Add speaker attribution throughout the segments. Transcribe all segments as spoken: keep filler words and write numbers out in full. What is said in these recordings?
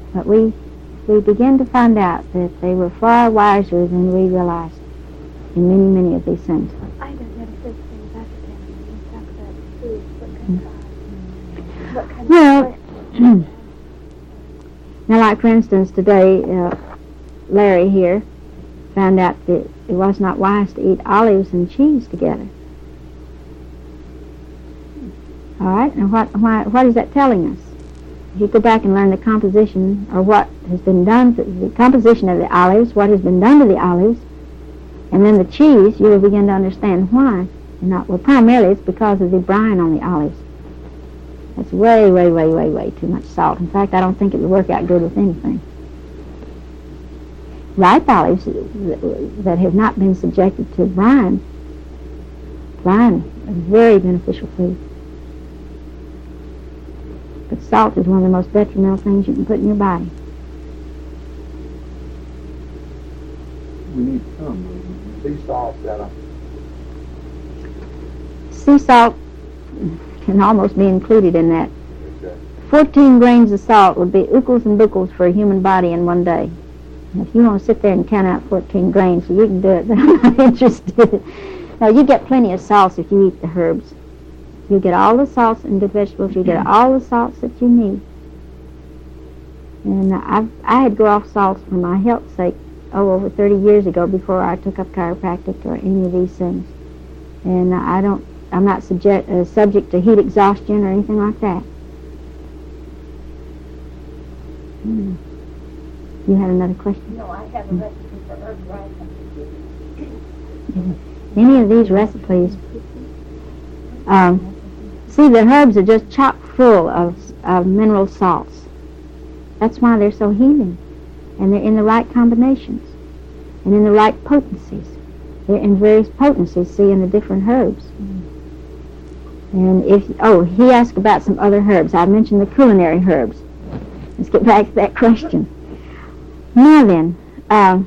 Speaker 1: But we, we begin to find out that they were far wiser than we realized in many, many of these things.
Speaker 2: I don't know the first thing about it when you talk about food. What kind of, what kind
Speaker 1: Well,
Speaker 2: of
Speaker 1: now, like for instance, today, uh, Larry here found out that it was not wise to eat olives and cheese together. All right, and what, why, what is that telling us? If you go back and learn the composition, or what has been done, to the composition of the olives, what has been done to the olives, and then the cheese, you will begin to understand why. And not, well, primarily it's because of the brine on the olives. That's way, way, way, way, way too much salt. In fact, I don't think it would work out good with anything. Ripe olives that have not been subjected to brine, brine is very beneficial food. But salt is one of the most detrimental things you can put in your body.
Speaker 3: We need some sea salt, Della.
Speaker 1: Sea salt can almost be included in that.
Speaker 3: Okay.
Speaker 1: fourteen grains of salt would be ookles and bookles for a human body in one day. And if you want to sit there and count out fourteen grains, you can do it, but I'm not interested. No, you get plenty of salts if you eat the herbs. You get all the salts in the vegetables. You get all the salts that you need. And I've, I had to go off salts for my health's sake, oh, over thirty years ago before I took up chiropractic or any of these things. And I don't, I'm not subject, uh, subject to heat exhaustion or anything like that. Hmm. You had another question?
Speaker 2: No, I have a recipe for herb rice.
Speaker 1: Any of these recipes, um, see, the herbs are just chock full of, of mineral salts. That's why they're so healing. And they're in the right combinations and in the right potencies. They're in various potencies, see, in the different herbs. And if, oh, he asked about some other herbs. I mentioned the culinary herbs. Let's get back to that question. Now then, uh,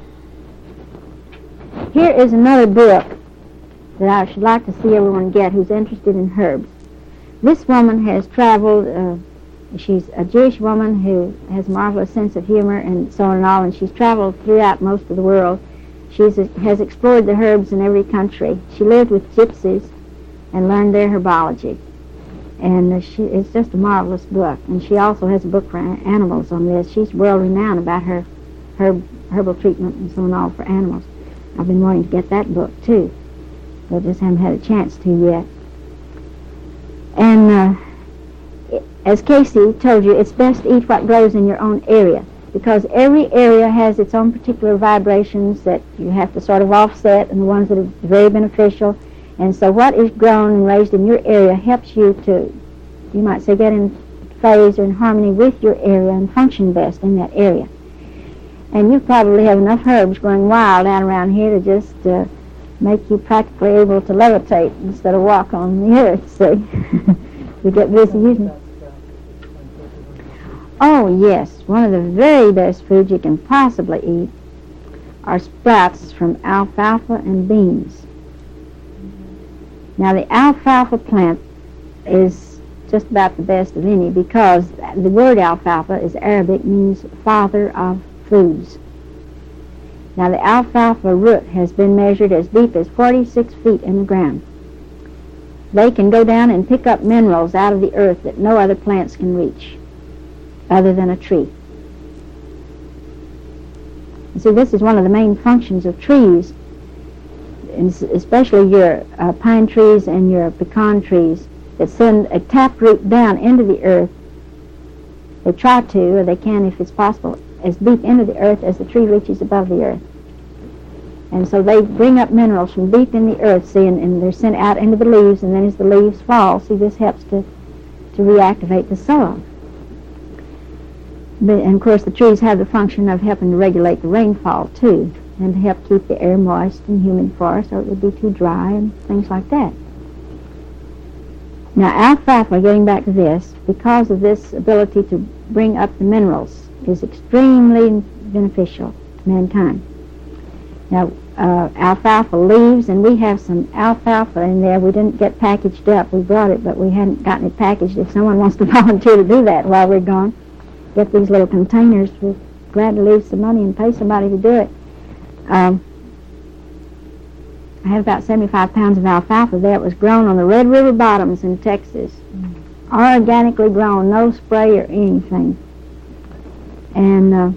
Speaker 1: here is another book that I should like to see everyone get who's interested in herbs. This woman has traveled, uh, she's a Jewish woman who has a marvelous sense of humor and so on and all, and she's traveled throughout most of the world. She has explored the herbs in every country. She lived with gypsies and learned their herbology. And uh, she, it's just a marvelous book. And she also has a book for a- animals on this. She's world-renowned about her herb, herbal treatment and so on and all for animals. I've been wanting to get that book, too, but just haven't had a chance to yet. And uh, as Casey told you, it's best to eat what grows in your own area, because every area has its own particular vibrations that you have to sort of offset, and the ones that are very beneficial. And so what is grown and raised in your area helps you to, you might say, get in phase or in harmony with your area and function best in that area. And you probably have enough herbs growing wild out around here to just uh, make you practically able to levitate instead of walk on the earth, see. You get busy using it. Oh, yes. One of the very best foods you can possibly eat are sprouts from alfalfa and beans. Now, the alfalfa plant is just about the best of any, because the word alfalfa is Arabic, means father of foods. Now, the alfalfa root has been measured as deep as forty-six feet in the ground. They can go down and pick up minerals out of the earth that no other plants can reach, other than a tree. You see, this is one of the main functions of trees, especially your uh, pine trees and your pecan trees, that send a taproot down into the earth. They try to, or they can if it's possible, as deep into the earth as the tree reaches above the earth. And so they bring up minerals from deep in the earth, see, and, and they're sent out into the leaves, and then as the leaves fall, see, this helps to, to reactivate the soil. But, and of course, the trees have the function of helping to regulate the rainfall, too, and to help keep the air moist and humid for us so it would be too dry and things like that. Now, alfalfa, getting back to this, because of this ability to bring up the minerals, is extremely beneficial to mankind. Now, uh, alfalfa leaves, and we have some alfalfa in there. We didn't get packaged up. We brought it, but we hadn't gotten it packaged. If someone wants to volunteer to do that while we're gone. get these little containers, we're glad to leave some money and pay somebody to do it. Um, I have about seventy-five pounds of alfalfa there. It was grown on the Red River bottoms in Texas. Mm. Organically grown, no spray or anything. And uh,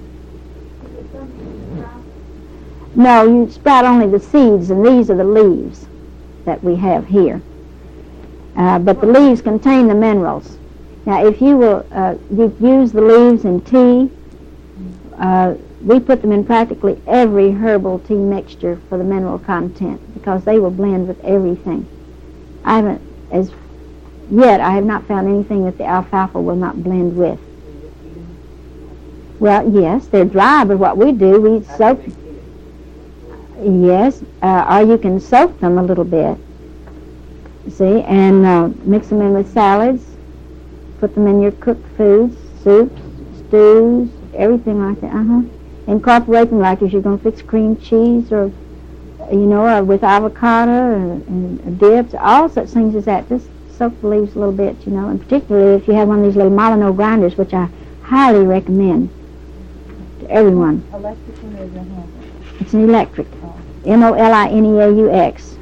Speaker 1: no, you sprout only the seeds, and these are the leaves that we have here. Uh, but the leaves contain the minerals. Now, if you will uh, you use the leaves in tea, uh, we put them in practically every herbal tea mixture for the mineral content because they will blend with everything. I haven't, as yet, I have not found anything that the alfalfa will not blend with. Well, yes, they're dry, but what we do, we soak. Yes, uh, or you can soak them a little bit. See, and uh, mix them in with salads. Put them in your cooked foods, soups, stews, everything like that. Uh huh. Incorporate them like if you're going to fix cream cheese, or you know, or with avocado and, and dips, all such things as that. Just soak the leaves a little bit, you know, and particularly if you have one of these little Molyneux grinders, which I highly recommend to everyone.
Speaker 2: Electric one or is it hand?
Speaker 1: It's an electric. M O L I N E A U X.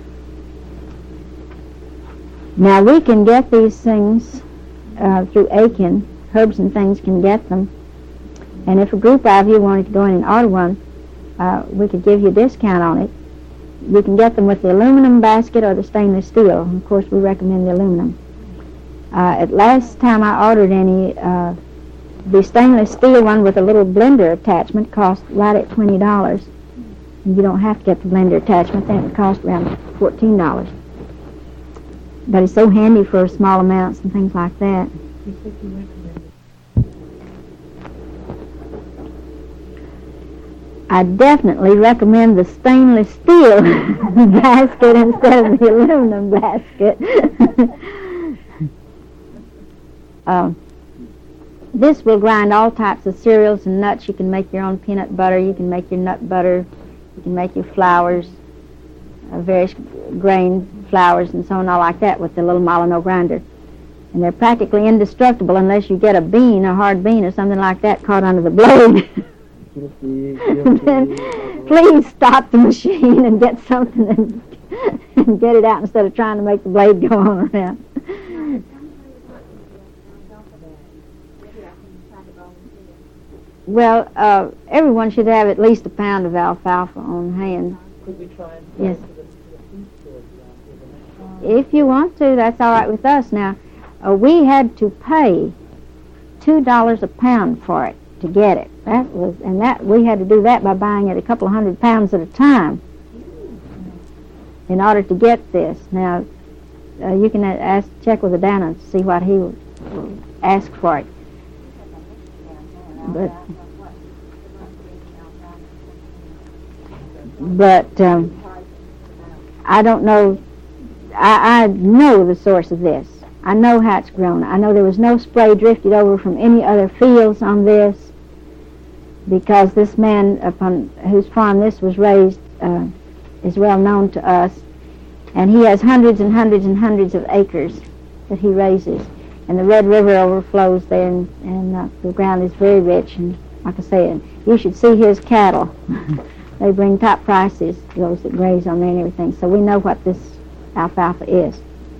Speaker 1: Now we can get these things uh, through Aiken. Herbs and Things can get them. And if a group of you wanted to go in and order one, uh, we could give you a discount on it. You can get them with the aluminum basket or the stainless steel. Of course, we recommend the aluminum. Uh, at last time I ordered any, uh, the stainless steel one with a little blender attachment cost right at twenty dollars. And you don't have to get the blender attachment. Then it would cost around fourteen dollars. But it's so handy for small amounts and things like that. I definitely recommend the stainless steel basket instead of the aluminum basket. um, this will grind all types of cereals and nuts. You can make your own peanut butter. You can make your nut butter. You can make your flours, uh, various grain flours and so on, all like that with the little Molyneux grinder. And they're practically indestructible unless you get a bean, a hard bean or something like that caught under the blade. Then please stop the machine and get something and, and get it out instead of trying to make the blade go on around. Well, uh, everyone should have at least a pound of alfalfa on hand.
Speaker 4: Could we try and
Speaker 1: yes.
Speaker 4: to the, to the food store,
Speaker 1: If you want to, that's all right with us. Now, uh, we had to pay two dollars a pound for it to get it. That was, and that we had to do that by buying it a couple of hundred pounds at a time in order to get this. Now, uh, you can ask, check with Adana to see what he will ask for it. But, but um, I don't know. I, I know the source of this. I know how it's grown. I know there was no spray drifted over from any other fields on this, because this man upon whose farm this was raised uh, is well known to us, and he has hundreds and hundreds and hundreds of acres that he raises. And the Red River overflows there, and, and uh, the ground is very rich. And like I said, you should see his cattle. They bring top prices, those that graze on there and everything. So we know what this alfalfa is.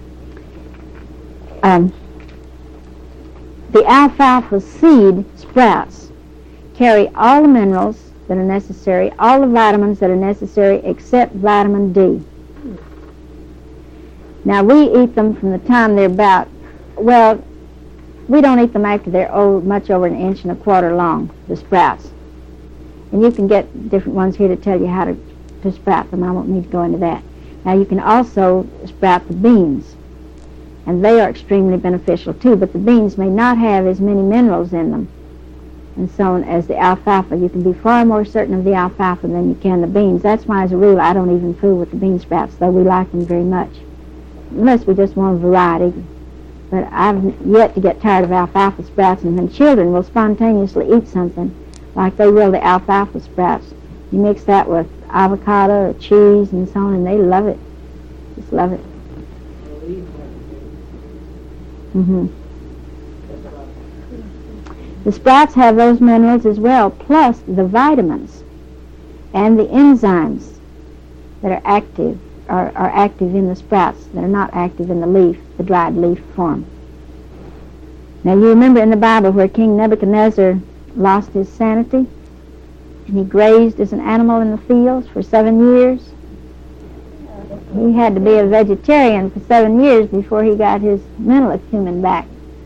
Speaker 1: Um, the alfalfa seed sprouts carry all the minerals that are necessary, all the vitamins that are necessary except vitamin D. Now we eat them from the time they're about, well, we don't eat them after they're old, much over an inch and a quarter long, the sprouts. And you can get different ones here to tell you how to, to sprout them. I won't need to go into that. Now you can also sprout the beans, and they are extremely beneficial too, but the beans may not have as many minerals in them and so on as the alfalfa. You can be far more certain of the alfalfa than you can the beans. That's why, as a rule, I don't even fool with the bean sprouts, though we like them very much, unless we just want variety. But I've yet to get tired of alfalfa sprouts, and when children will spontaneously eat something, like they will the alfalfa sprouts, you mix that with avocado or cheese and so on, and they love it. Just love it. Mm-hmm. The sprouts have those minerals as well, plus the vitamins and the enzymes that are active, are, are active in the sprouts, that are not active in the leaf, the dried leaf form. Now you remember in the Bible where King Nebuchadnezzar lost his sanity, and he grazed as an animal in the fields for seven years. He had to be a vegetarian for seven years before he got his mental acumen back.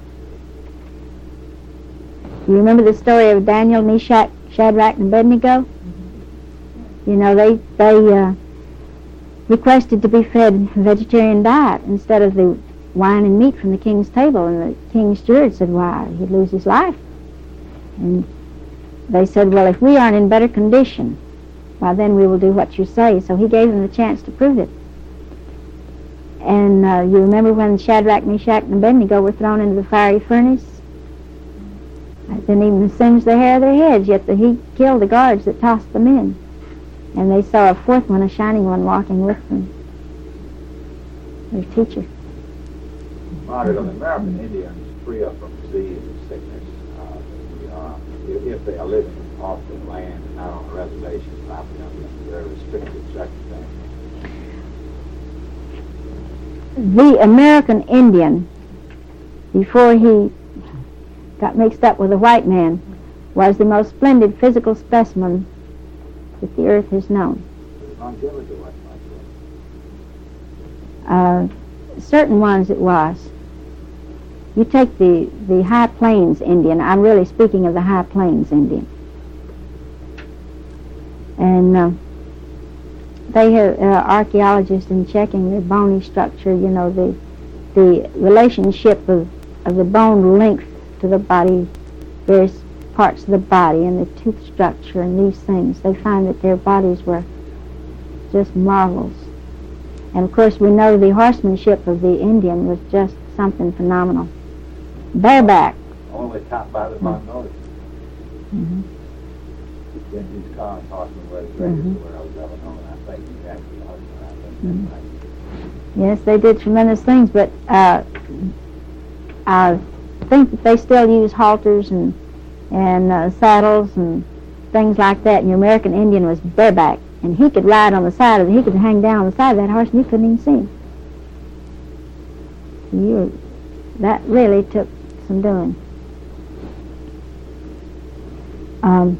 Speaker 1: You remember the story of Daniel, Meshach, Shadrach, and Abednego? You know, they they uh, requested to be fed a vegetarian diet instead of the wine and meat from the king's table, and the king's steward said, why, he'd lose his life. And they said, well, if we aren't in better condition, why then we will do what you say. So he gave them the chance to prove it. And uh, you remember when Shadrach, Meshach, and Abednego were thrown into the fiery furnace? It didn't even singe the hair of their heads, yet the, he killed the guards that tossed them in. And they saw a fourth one, a shining one, walking with them, their teacher.
Speaker 3: Margaret, the American Indians free up from disease and sickness uh, we are, if, if they are living off the land and not on a reservation, not under very restricted circumstances.
Speaker 1: The American Indian, before he got mixed up with a white man, was the most splendid physical specimen that the earth has known.
Speaker 3: Longevity wasn't like
Speaker 1: Uh, certain ones it was. You take the, the High Plains Indian, I'm really speaking of the High Plains Indian. And uh, they have uh, archaeologists in checking their bony structure, you know, the the relationship of, of the bone length to the body, various parts of the body, and the tooth structure and these things. They find that their bodies were just marvels. And of course we know the horsemanship of the Indian was just something phenomenal. Bareback.
Speaker 3: Only top by the bottom notice.
Speaker 1: Mm-hmm.
Speaker 3: Then these cars, horsemen were
Speaker 1: Mm-hmm.
Speaker 3: ready to where I was ever known. I think you actually horsemen. I think
Speaker 1: Mm-hmm.
Speaker 3: that's right.
Speaker 1: Yes, they did tremendous things, but uh, I think that they still use halters and and uh, saddles and things like that. And your American Indian was bareback, and he could ride on the side of it. He could hang down on the side of that horse, and you couldn't even see him. You were, that really took some doing. Um,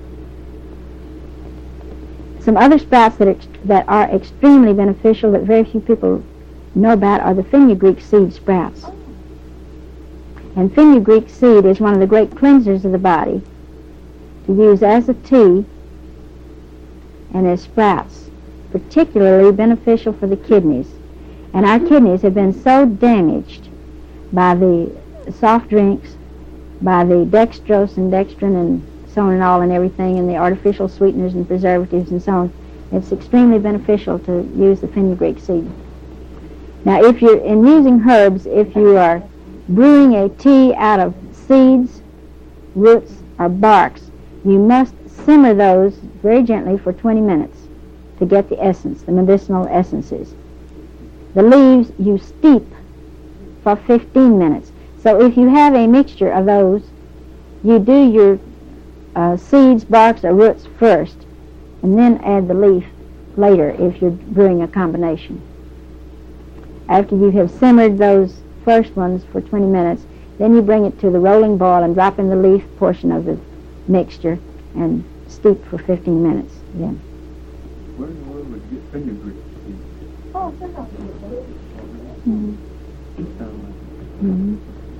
Speaker 1: some other sprouts that ex- that are extremely beneficial that very few people know about are the fenugreek seed sprouts. And fenugreek seed is one of the great cleansers of the body to use as a tea and as sprouts, particularly beneficial for the kidneys. And our kidneys have been so damaged by the soft drinks, by the dextrose and dextrin and so on and all and everything, and the artificial sweeteners and preservatives and so on. It's extremely beneficial to use the fenugreek seed. Now, if you're in using herbs, if you are brewing a tea out of seeds, roots, or barks, you must simmer those very gently for twenty minutes to get the essence, the medicinal essences. The leaves you steep for fifteen minutes. So if you have a mixture of those, you do your uh, seeds, barks, or roots first, and then add the leaf later if you're brewing a combination. After you have simmered those first ones for twenty minutes, then you bring it to the rolling boil and drop in the leaf portion of the mixture and steep for fifteen minutes. Then.
Speaker 3: Where in the world would you get fenugreek seed?
Speaker 2: Oh, that's not
Speaker 1: Mm-hmm. Mm-hmm.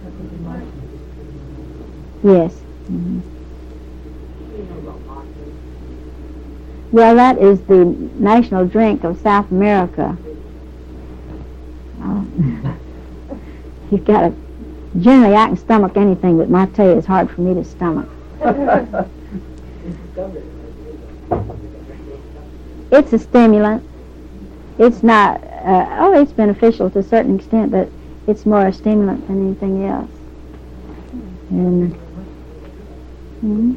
Speaker 1: Yes. Mm-hmm. Well, that is the national drink of South America. Uh, you've got to, generally I can stomach anything, but my tea is hard for me to stomach. It's a stimulant. It's not, uh, oh, it's beneficial to a certain extent, but it's more a stimulant than anything else. And, mm-hmm.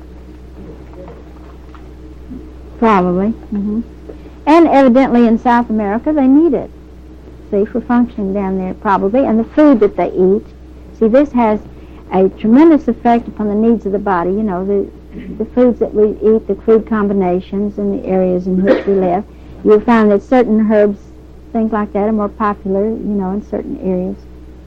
Speaker 1: Probably. Mm-hmm. And evidently in South America they need it. See, for functioning down there probably. And the food that they eat. See, this has a tremendous effect upon the needs of the body. You know, the the foods that we eat, the food combinations, and the areas in which we live. You'll find that certain herbs, things like that, are more popular, you know, in certain areas.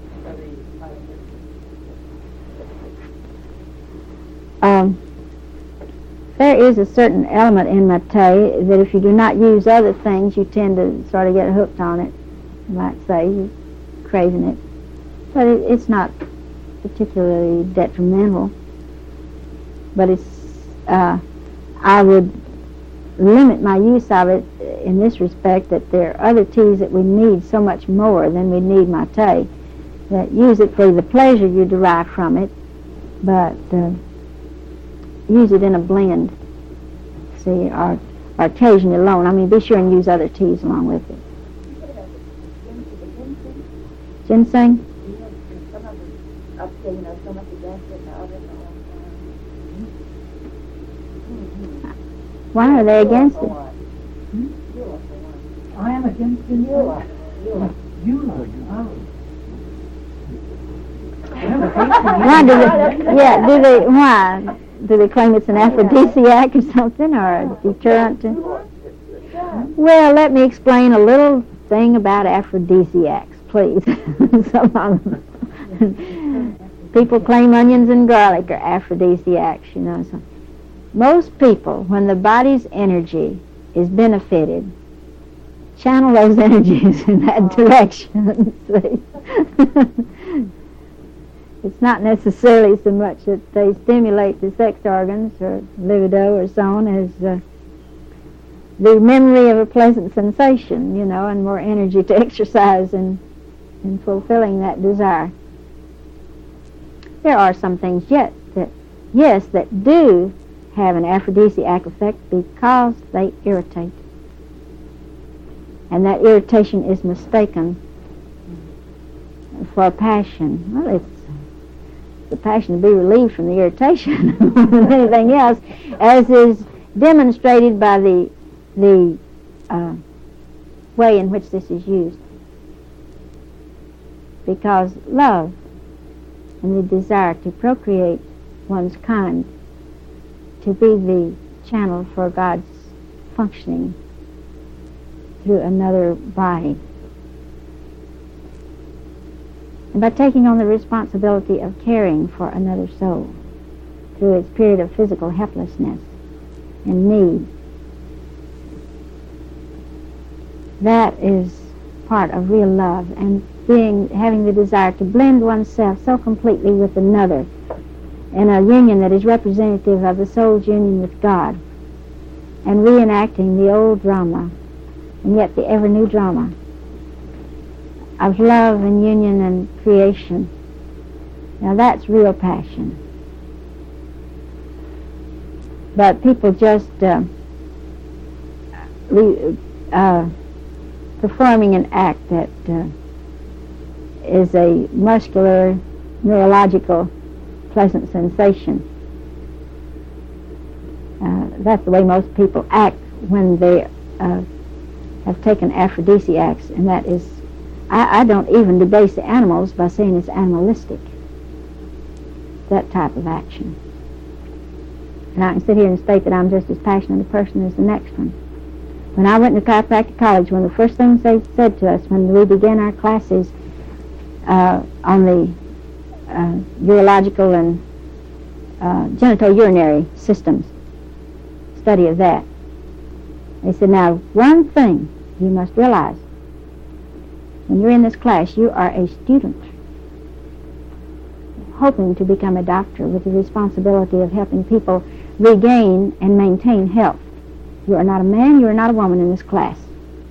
Speaker 1: Um, there is a certain element in maté that if you do not use other things, you tend to sort of get hooked on it. You might say you're craving it, but it, it's not particularly detrimental. But it's uh, I would limit my use of it in this respect, that there are other teas that we need so much more than we need maté, that use it for the pleasure you derive from it, but uh, use it in a blend, see, or, or occasionally alone. I mean, be sure and use other teas along with it. Ginseng? Why are they against it?
Speaker 4: I am against the Eula. Eula. Eula.
Speaker 1: Why do they? Yeah, do they? Why do they claim it's an aphrodisiac or something, or a deterrent? To, well, let me explain a little thing about aphrodisiacs, please. Some of them. People claim onions and garlic are aphrodisiacs, you know. So most people, when the body's energy is benefited, channel those energies in that direction. See? It's not necessarily so much that they stimulate the sex organs or libido or so on as uh, the memory of a pleasant sensation, you know, and more energy to exercise in, in fulfilling that desire. There are some things yet that, yes, that do have an aphrodisiac effect because they irritate. And that irritation is mistaken for passion. Well, it's the passion to be relieved from the irritation more than anything else, as is demonstrated by the the uh, way in which this is used. Because love and the desire to procreate one's kind, to be the channel for God's functioning through another body. And by taking on the responsibility of caring for another soul through its period of physical helplessness and need, that is part of real love, and being having the desire to blend oneself so completely with another in a union that is representative of the soul's union with God, and reenacting the old drama and yet the ever new drama of love and union and creation. Now that's real passion. But people just uh, re, uh, performing an act that uh, is a muscular, neurological, pleasant sensation. Uh, that's the way most people act when they uh, have taken aphrodisiacs, and that is, I, I don't even debase the animals by saying it's animalistic, that type of action. And I can sit here and state that I'm just as passionate a person as the next one. When I went to chiropractic college, one of the first things they said to us when we began our classes uh, on the uh, urological and uh, genitourinary systems, study of that, they said, now, one thing you must realize, when you're in this class, you are a student hoping to become a doctor with the responsibility of helping people regain and maintain health. You are not a man, you are not a woman in this class.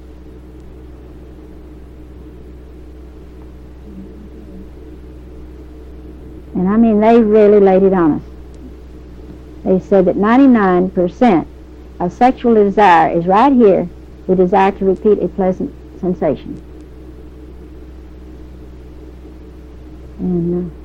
Speaker 1: And I mean, they really laid it on us. They said that ninety-nine percent of sexual desire is right here, the desire to repeat a pleasant sensation. And uh,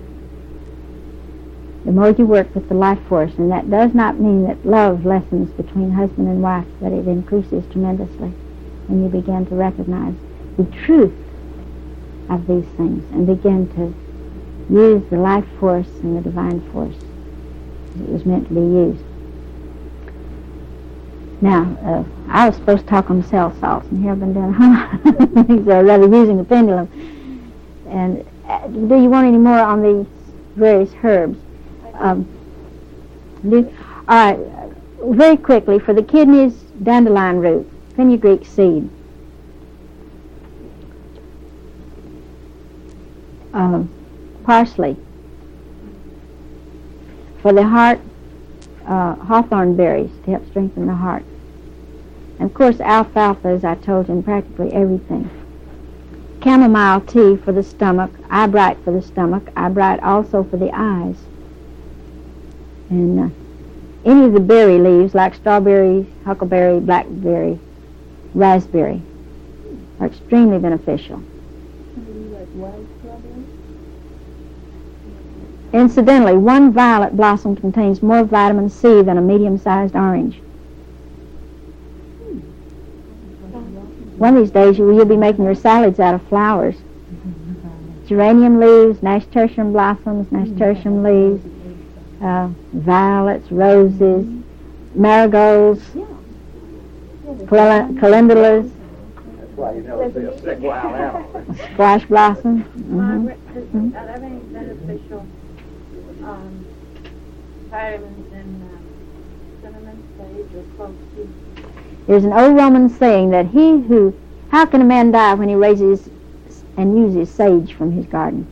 Speaker 1: the more you work with the life force, and that does not mean that love lessens between husband and wife, but it increases tremendously when you begin to recognize the truth of these things and begin to use the life force and the divine force as it was meant to be used. Now, uh, I was supposed to talk on cell salts, and here I've been doing a whole lot of things, or rather using the pendulum. And uh, do you want any more on these various herbs? Um, do, all right, very quickly, for the kidneys, dandelion root, fenugreek seed. Um, parsley. For the heart, uh, hawthorn berries to help strengthen the heart. And of course, alfalfa, as I told you, in practically everything. Chamomile tea for the stomach, eye bright for the stomach, eye bright also for the eyes. And uh, any of the berry leaves, like strawberry, huckleberry, blackberry, raspberry, are extremely beneficial. Incidentally, one violet blossom contains more vitamin C than a medium-sized orange. One of these days you'll be making your salads out of flowers. Geranium leaves, nasturtium blossoms, nasturtium leaves, uh, violets, roses, marigolds, cal- calendulas.
Speaker 3: That's why you never see a sick wild animal.
Speaker 1: Squash blossom. Mm-hmm.
Speaker 2: Margaret, does
Speaker 1: Mm-hmm.
Speaker 2: that have any beneficial um, vitamins in uh, cinnamon, sage, or clove tea?
Speaker 1: There's an old Roman saying that he who, how can a man die when he raises and uses sage from his garden?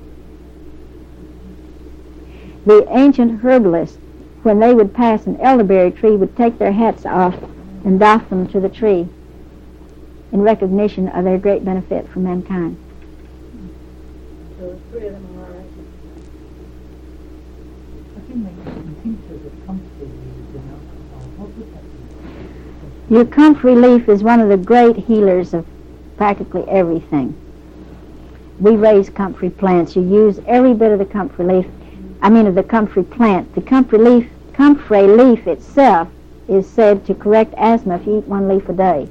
Speaker 1: The ancient herbalists, when they would pass an elderberry tree, would take their hats off and doff them to the tree in recognition of their great benefit for mankind.
Speaker 2: So the three of them are all right.
Speaker 4: I think they can tinctures of comfrey leaves and alcohol. What would that be?
Speaker 1: Your comfrey leaf is one of the great healers of practically everything. We raise comfrey plants. You use every bit of the comfrey leaf, I mean of the comfrey plant. The comfrey leaf, comfrey leaf itself is said to correct asthma if you eat one leaf a day.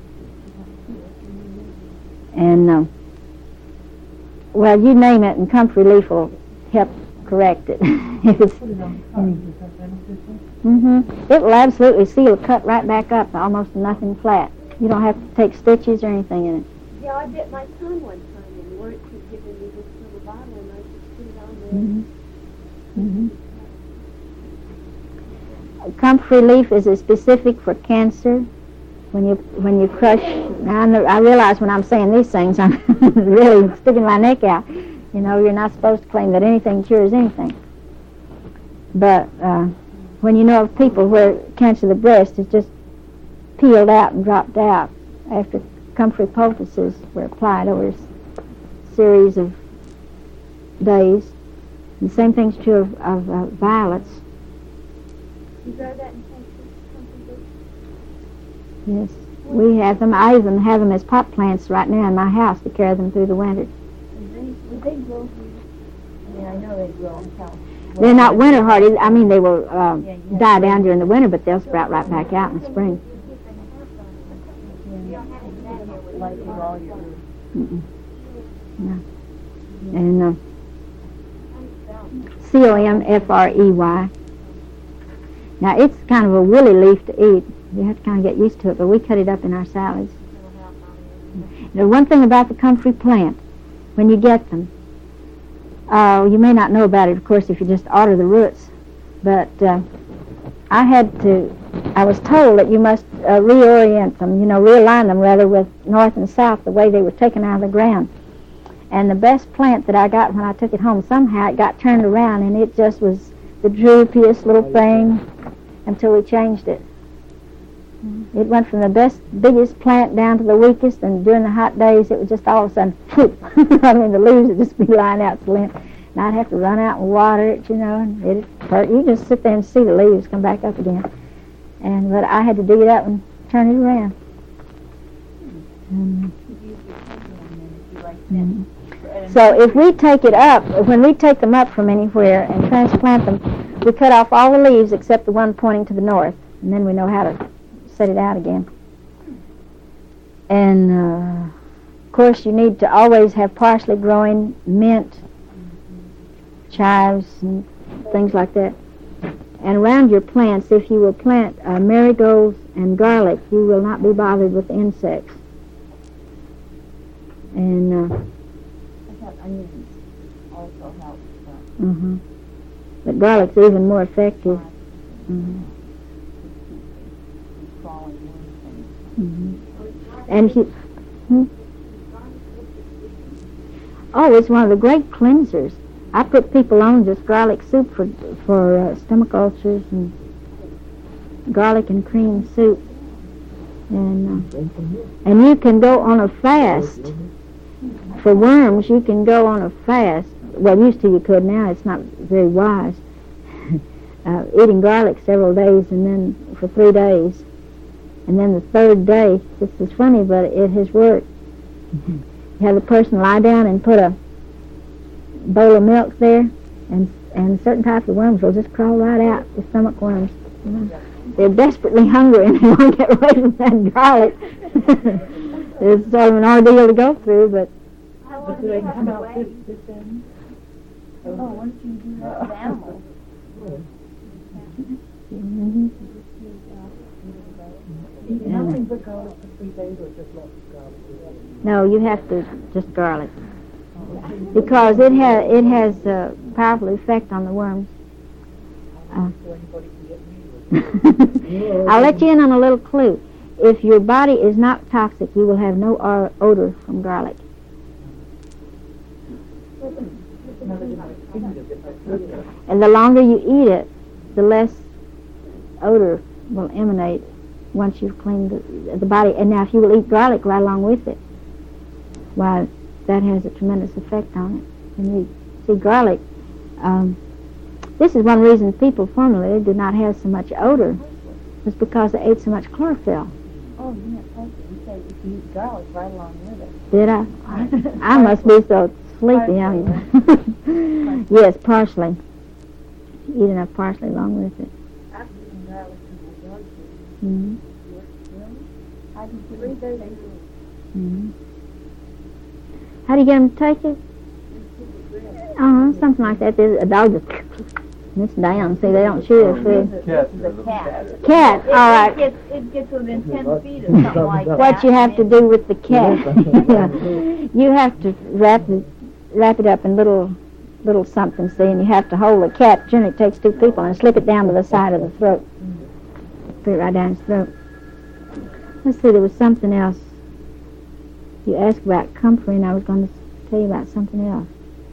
Speaker 1: And, uh, well, you name it, and comfrey leaf will help correct it. If it's,
Speaker 4: Put it on the tongue. Is that beneficial?
Speaker 1: mm-hmm. It will absolutely seal, a cut right back up, almost nothing flat. You don't have to take stitches or anything in it.
Speaker 2: Yeah, I bit my tongue one time, and Wirt kept giving me this little bottle, and I just put it on there.
Speaker 1: Mm-hmm. Mm-hmm. Comfrey leaf is a specific for cancer. When you when you crush, now I, know, I realize when I'm saying these things, I'm really sticking my neck out. You know, you're not supposed to claim that anything cures anything. But uh, when you know of people where cancer of the breast is just peeled out and dropped out after comfrey poultices were applied over a series of days. And the same thing's true of, of uh, violets.
Speaker 2: You grow that in Texas?
Speaker 1: Yes, we have them. I even have them as pot plants right now in my house to carry them through the winter.
Speaker 2: Would they grow here? Yeah, I know they grow in California.
Speaker 1: They're not winter hardy. I mean, they will uh, die down during the winter, but they'll sprout right back out in the spring.
Speaker 2: Like with all your...
Speaker 1: Mm-mm. No. And uh, C O M F R E Y. Now, it's kind of a woolly leaf to eat. You have to kind of get used to it, but we cut it up in our salads. The one thing about the comfrey plant, when you get them, uh, you may not know about it, of course, if you just order the roots, but uh, I had to, I was told that you must uh, reorient them, you know, realign them rather with north and south, the way they were taken out of the ground. And the best plant that I got when I took it home, somehow it got turned around, and it just was the droopiest little thing until we changed it. It went from the best, biggest plant down to the weakest, and during the hot days, it would just all of a sudden, whoop. I mean, the leaves would just be lying out to lint, and I'd have to run out and water it, you know, and it'd hurt. You just sit there and see the leaves come back up again. And but I had to dig it up and turn it around. Mm. Mm. So if we take it up, when we take them up from anywhere and transplant them, we cut off all the leaves except the one pointing to the north, and then we know how to set it out again. And uh, of course you need to always have parsley growing, mint, chives and things like that. And around your plants, if you will plant uh, marigolds and garlic, you will not be bothered with insects. And uh,
Speaker 2: I thought onions also help.
Speaker 1: uh-huh. But garlic's even more effective. Mm-hmm. Mm-hmm. And he, hmm? Oh, it's one of the great cleansers. I put people on just garlic soup for for uh, stomach ulcers and garlic and cream soup, and uh, and you can go on a fast for worms. You can go on a fast. Well, used to you could. Now it's not very wise. uh, eating garlic several days and then for three days, and then the third day. This is funny, but it has worked. You have the person lie down and put a bowl of milk there, and and certain types of worms will just crawl right out, the stomach worms. You know. They're desperately hungry and they won't get away from that garlic. It's sort of an ordeal to go through, but...
Speaker 2: But do they come out this, this end? Oh, why don't you do that with animals?
Speaker 1: Mm-hmm.
Speaker 4: Eat nothing but garlic for three days or just lots of garlic?
Speaker 1: No, you have to just garlic. Because it has it has a powerful effect on the worms. Uh, I'll let you in on a little clue. If your body is not toxic, you will have no or- odor from garlic. And the longer you eat it, the less odor will emanate once you've cleaned the, the body. And now if you will eat garlic right along with it, why, that has a tremendous effect on it. And you see garlic, um, this is one reason people formerly did not have so much odor, was because they ate so much chlorophyll.
Speaker 2: Oh, you didn't take it. You said if you eat garlic right along with it.
Speaker 1: Did I? I must be so sleepy. I mean, yes, parsley. Eat enough parsley along with it.
Speaker 2: I've eaten garlic in my dog food.
Speaker 1: Mm-hmm.
Speaker 2: Really? I do three days a week.
Speaker 1: Mm-hmm. How do you get them to take it? Uh-huh, something like that. There's a dog just it's down. See, they don't chew their food.
Speaker 2: This is a cat.
Speaker 1: Cat, all right.
Speaker 2: It gets, it gets within ten feet or something like that.
Speaker 1: What you have to do with the cat, you have to wrap it, wrap it up in little, little something, see, and you have to hold the cat. Generally, it takes two people and slip it down to the side of the throat. Put it right down his throat. Let's see, there was something else. You asked about comfrey, and I was going to tell you about something else.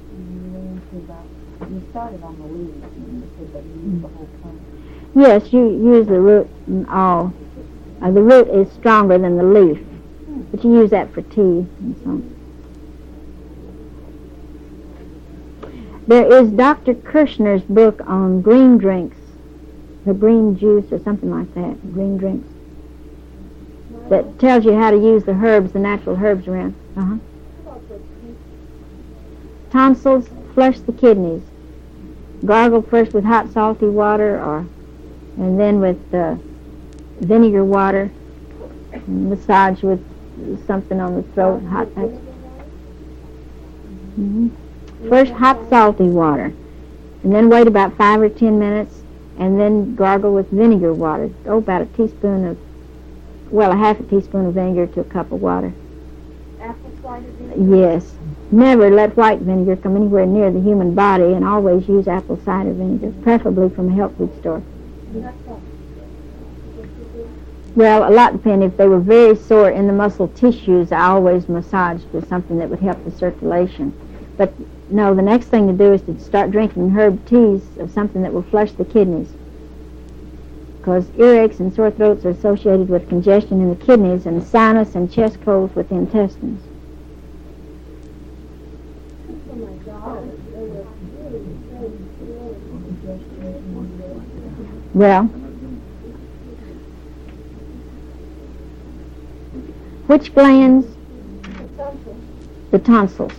Speaker 2: You started on the leaves, and you said that you use the whole plant.
Speaker 1: Yes, you use the root and all. Uh, the root is stronger than the leaf, but you use that for tea and so on. There is Doctor Kirshner's book on green drinks, the green juice or something like that, green drinks, that tells you how to use the herbs, the natural herbs around. Uh-huh. Tonsils, flush the kidneys. Gargle first with hot salty water, or and then with uh, vinegar water. And massage with something on the throat, hot patch. Mm-hmm. First hot salty water, and then wait about five or ten minutes, and then gargle with vinegar water. Oh, about a teaspoon of, well, a half a teaspoon of vinegar to a cup of water.
Speaker 2: Apple cider vinegar?
Speaker 1: Yes. Never let white vinegar come anywhere near the human body, and always use apple cider vinegar, preferably from a health food store. Well, a lot depends. If they were very sore in the muscle tissues, I always massaged with something that would help the circulation. But no, the next thing to do is to start drinking herb teas of something that will flush the kidneys. Because earaches and sore throats are associated with congestion in the kidneys, and sinus and chest colds with the intestines. Well, which glands? The tonsils.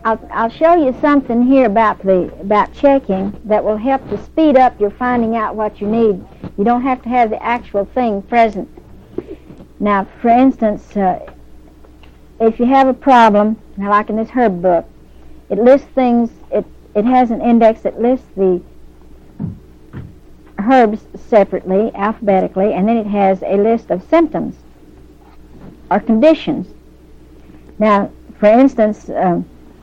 Speaker 1: I'll, I'll show you something here about the about checking that will help to speed up your finding out what you need. You don't have to have the actual thing present. Now, for instance, uh, if you have a problem, now like in this herb book, it lists things, it, it has an index that lists the herbs separately, alphabetically, and then it has a list of symptoms or conditions. Now, for instance, um,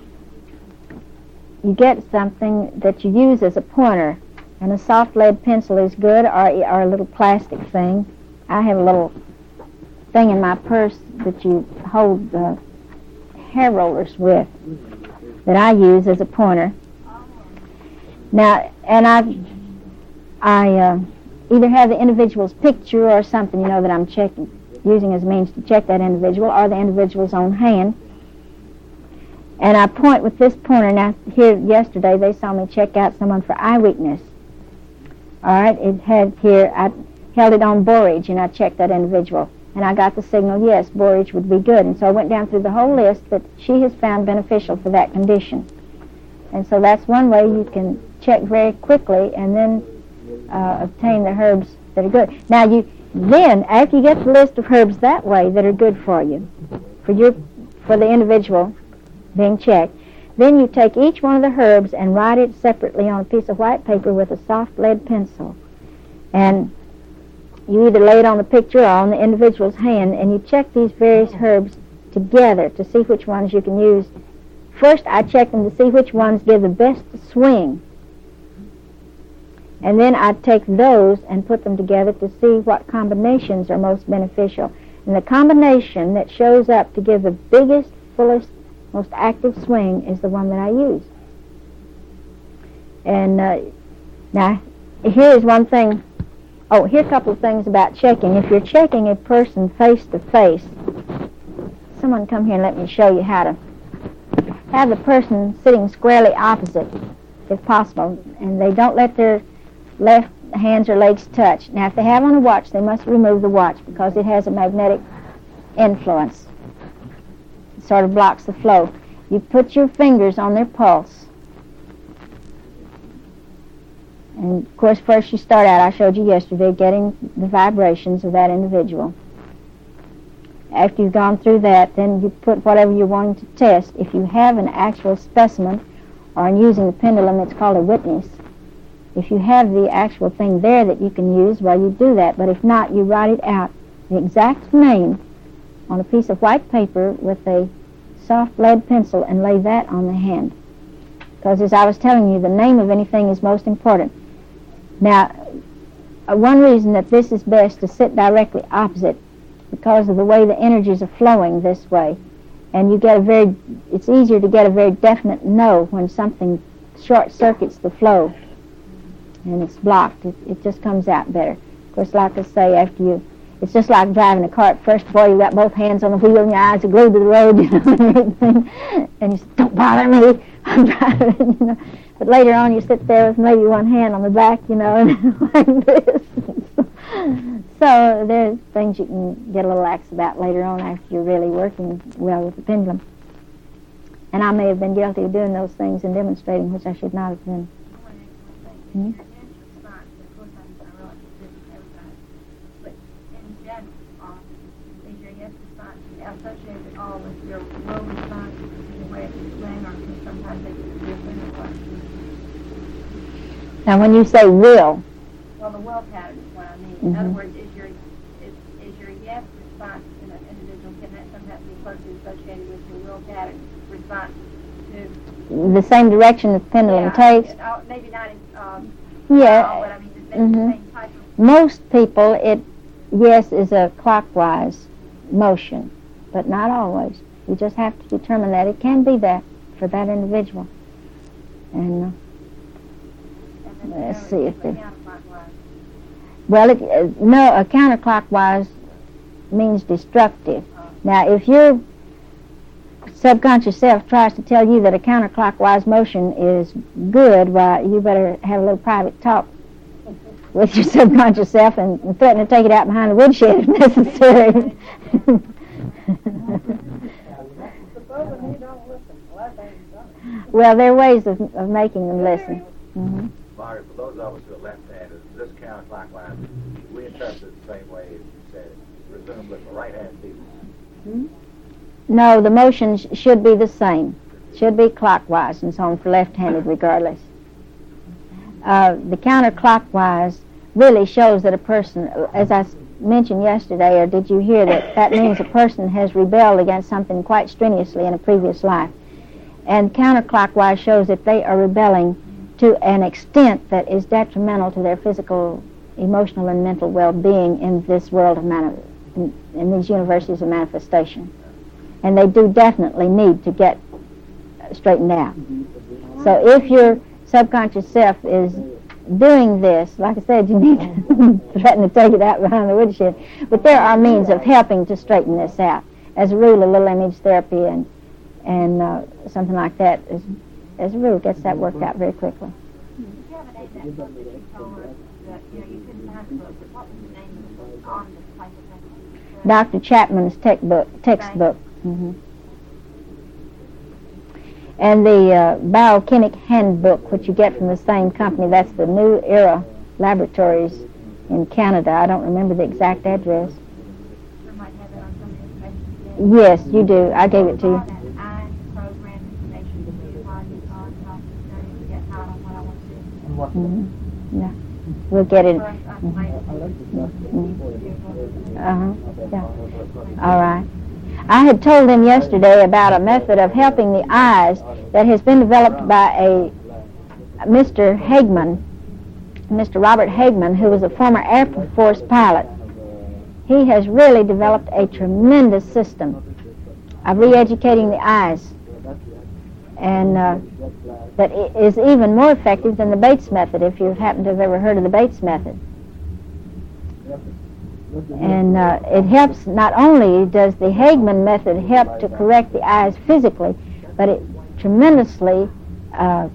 Speaker 1: you get something that you use as a pointer, and a soft lead pencil is good, or, or a little plastic thing. I have a little thing in my purse that you hold the hair rollers with that I use as a pointer. Now, and I, I uh, either have the individual's picture or something, you know, that I'm checking, using as a means to check that individual, or the individual's own hand. And I point with this pointer. Now, here yesterday they saw me check out someone for eye weakness. All right, it had here, I held it on borage, and I checked that individual. And I got the signal, yes, borage would be good. And so I went down through the whole list that she has found beneficial for that condition. And so that's one way you can check very quickly and then uh, obtain the herbs that are good. Now, you then, after you get the list of herbs that way that are good for you, for your, for the individual being checked, then you take each one of the herbs and write it separately on a piece of white paper with a soft lead pencil. And you either lay it on the picture or on the individual's hand, and you check these various herbs together to see which ones you can use. First, I check them to see which ones give the best swing. And then I take those and put them together to see what combinations are most beneficial. And the combination that shows up to give the biggest, fullest, most active swing is the one that I use. And uh, now, here's one thing. Oh, here are a couple of things about checking. If you're checking a person face to face, someone come here and let me show you how to have the person sitting squarely opposite, if possible, and they don't let their left hands or legs touch. Now, if they have on a watch, they must remove the watch because it has a magnetic influence. It sort of blocks the flow. You put your fingers on their pulse. And, of course, first you start out, I showed you yesterday, getting the vibrations of that individual. After you've gone through that, then you put whatever you're wanting to test. If you have an actual specimen, or in using the pendulum, it's called a witness. If you have the actual thing there that you can use, well, you do that. But if not, you write it out, the exact name, on a piece of white paper with a soft lead pencil, and lay that on the hand. Because, as I was telling you, the name of anything is most important. Now, uh, one reason that this is best to sit directly opposite, because of the way the energies are flowing this way, and you get a very, it's easier to get a very definite no when something short circuits the flow and it's blocked. It, it just comes out better. Of course, like I say, after you, it's just like driving a car. First of all, you got both hands on the wheel and your eyes are glued to the road, you know, and everything, and you say, don't bother me, I'm driving, you know. But later on, you sit there with maybe one hand on the back, you know, and like this. So there's things you can get a little lax about later on after you're really working well with the pendulum. And I may have been guilty of doing those things and demonstrating, which I should not have been. Hmm?
Speaker 2: Associated all with your will response, the way it's explained, or sometimes they can be different or what?
Speaker 1: Now, when you say will,
Speaker 2: well, the will pattern is what I mean.
Speaker 1: Mm-hmm.
Speaker 2: In other words, is your is, is your yes response in an individual, can that sometimes be closely associated with your will pattern response to
Speaker 1: the same direction the pendulum
Speaker 2: yeah,
Speaker 1: takes?
Speaker 2: It, uh, maybe not in um,
Speaker 1: Yeah.
Speaker 2: all, but I mean, it's
Speaker 1: Mm-hmm.
Speaker 2: the same type of.
Speaker 1: Most people, it yes is a clockwise motion, but not always. You just have to determine that it can be that for that individual. And uh,
Speaker 2: And then
Speaker 1: let's
Speaker 2: the
Speaker 1: see if
Speaker 2: the
Speaker 1: they.
Speaker 2: counterclockwise.
Speaker 1: Well, it, uh, no, a counterclockwise means destructive. Now, if your subconscious self tries to tell you that a counterclockwise motion is good, why, you better have a little private talk with your subconscious self and, and threaten to take it out behind the woodshed if necessary.
Speaker 2: Supposing he don't listen, well, that ain't done.
Speaker 1: Well, there are ways of, of making them listen. Mm-hmm.
Speaker 3: Margaret, for those of us who are left-handed, this counterclockwise, we interpret it the same way as you said it. Resume with the right-handed people.
Speaker 1: Mm-hmm. No, the motion sh- should be the same. Should be clockwise and so on for left-handed regardless. Uh, the counterclockwise really shows that a person, as I mentioned yesterday, or did you hear that, that means a person has rebelled against something quite strenuously in a previous life. And counterclockwise shows that they are rebelling to an extent that is detrimental to their physical, emotional, and mental well-being in this world of mani- in, in these universities of manifestation. And they do definitely need to get straightened out. So if your subconscious self is doing this, like I said, you need to threaten to take it out behind the woodshed. But there are means of helping to straighten this out. As a rule, a little image therapy and and uh, something like that, is, as a rule, gets that worked out very quickly.
Speaker 2: Did you have a name that book that you told us that, you know, you couldn't find the book, but what was the name of the book on this type of thing?
Speaker 1: Doctor Chapman's textbook. textbook. Mm-hmm. And the uh, Biochemic Handbook, which you get from the same company, that's the New Era Laboratories in Canada. I don't remember the exact address.
Speaker 2: We might have it on some of the information.
Speaker 1: Yes, you do. I gave it to you.
Speaker 2: That I program information to be upon you on top of to get out on what I want to do.
Speaker 1: Mm-hmm. Yeah. We'll get it.
Speaker 2: First, I
Speaker 1: Mm-hmm. Uh-huh. Yeah. All right. I had told them yesterday about a method of helping the eyes that has been developed by a Mister Hagman, Mister Robert Hagman, who was a former Air Force pilot. He has really developed a tremendous system of re-educating the eyes, and uh, that is even more effective than the Bates method, if you happen to have ever heard of the Bates method. And uh, it helps, not only does the Hagman method help to correct the eyes physically, but it tremendously uh,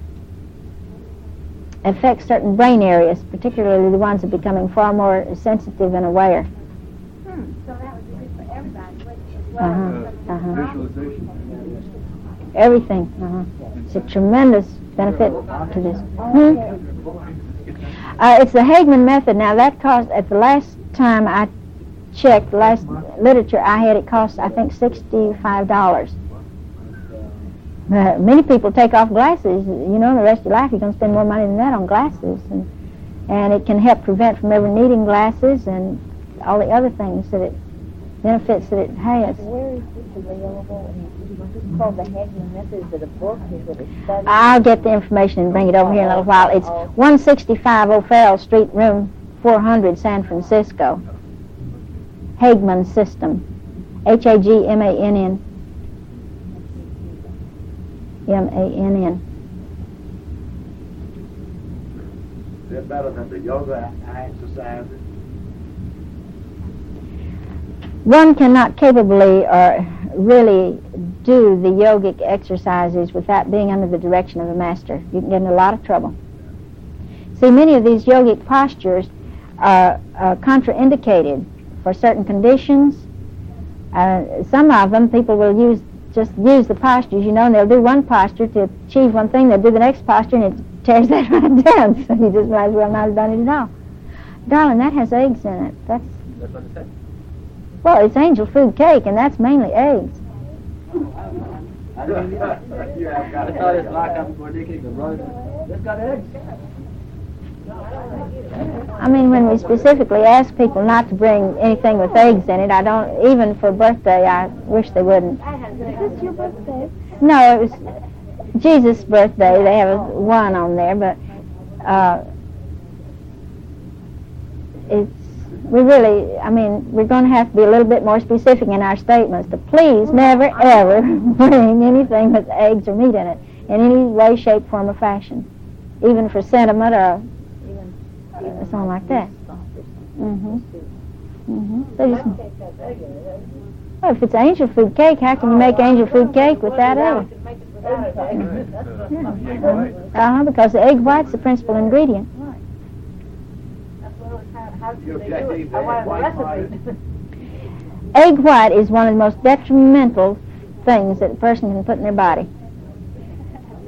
Speaker 1: affects certain brain areas, particularly the ones that are becoming far more sensitive and aware.
Speaker 2: Hmm, so that would be good for everybody, as well
Speaker 1: Uh-huh,
Speaker 2: as
Speaker 1: uh-huh.
Speaker 5: Visualization.
Speaker 1: Everything. Uh-huh. It's a tremendous benefit to this. Hmm? Uh, it's the Hagman method. Now, that cost, at the last time I checked, the last literature I had, it cost, I think, sixty-five dollars. Uh, many people take off glasses. You know, the rest of your life you're going to spend more money than that on glasses. And, and it can help prevent from ever needing glasses and all the other things that it, benefits that it has.
Speaker 6: Where is this available? It's called the Hagman Method. Is it a book? Is it a study?
Speaker 1: I'll get the information and bring it over here in a little while. It's one sixty-five O'Farrell Street, room four hundred, San Francisco. Hagman System. H A G M A N N. M A N N.
Speaker 5: Is that better than the yoga exercises?
Speaker 1: One cannot capably or really do the yogic exercises without being under the direction of a master. You can get in a lot of trouble. See, many of these yogic postures are uh, contraindicated for certain conditions. Uh, some of them, people will use just use the postures, you know, and they'll do one posture to achieve one thing, they'll do the next posture, and it tears that right down. So you just might as well not have done it at all. Darling, that has eggs in it. That's
Speaker 5: That's what it said.
Speaker 1: Well, it's angel food cake, and that's mainly eggs.
Speaker 5: I didn't you have got I thought it's like I'm for Nicky the brother. It's got eggs.
Speaker 1: I mean, when we specifically ask people not to bring anything with eggs in it, I don't, even for birthday, I wish they wouldn't.
Speaker 6: Is this your birthday?
Speaker 1: No, it was Jesus' birthday. They have a one on there, but uh, it's, we really, I mean, we're going to have to be a little bit more specific in our statements to please never, ever bring anything with eggs or meat in it in any way, shape, form, or fashion, even for sentiment or uh, something like that. Mm-hmm. Mm-hmm. So just, well, if it's angel food cake, how can you make angel food cake without egg? Uh-huh, because the egg white's the principal ingredient. Egg white is one of the most detrimental things that a person can put in their body.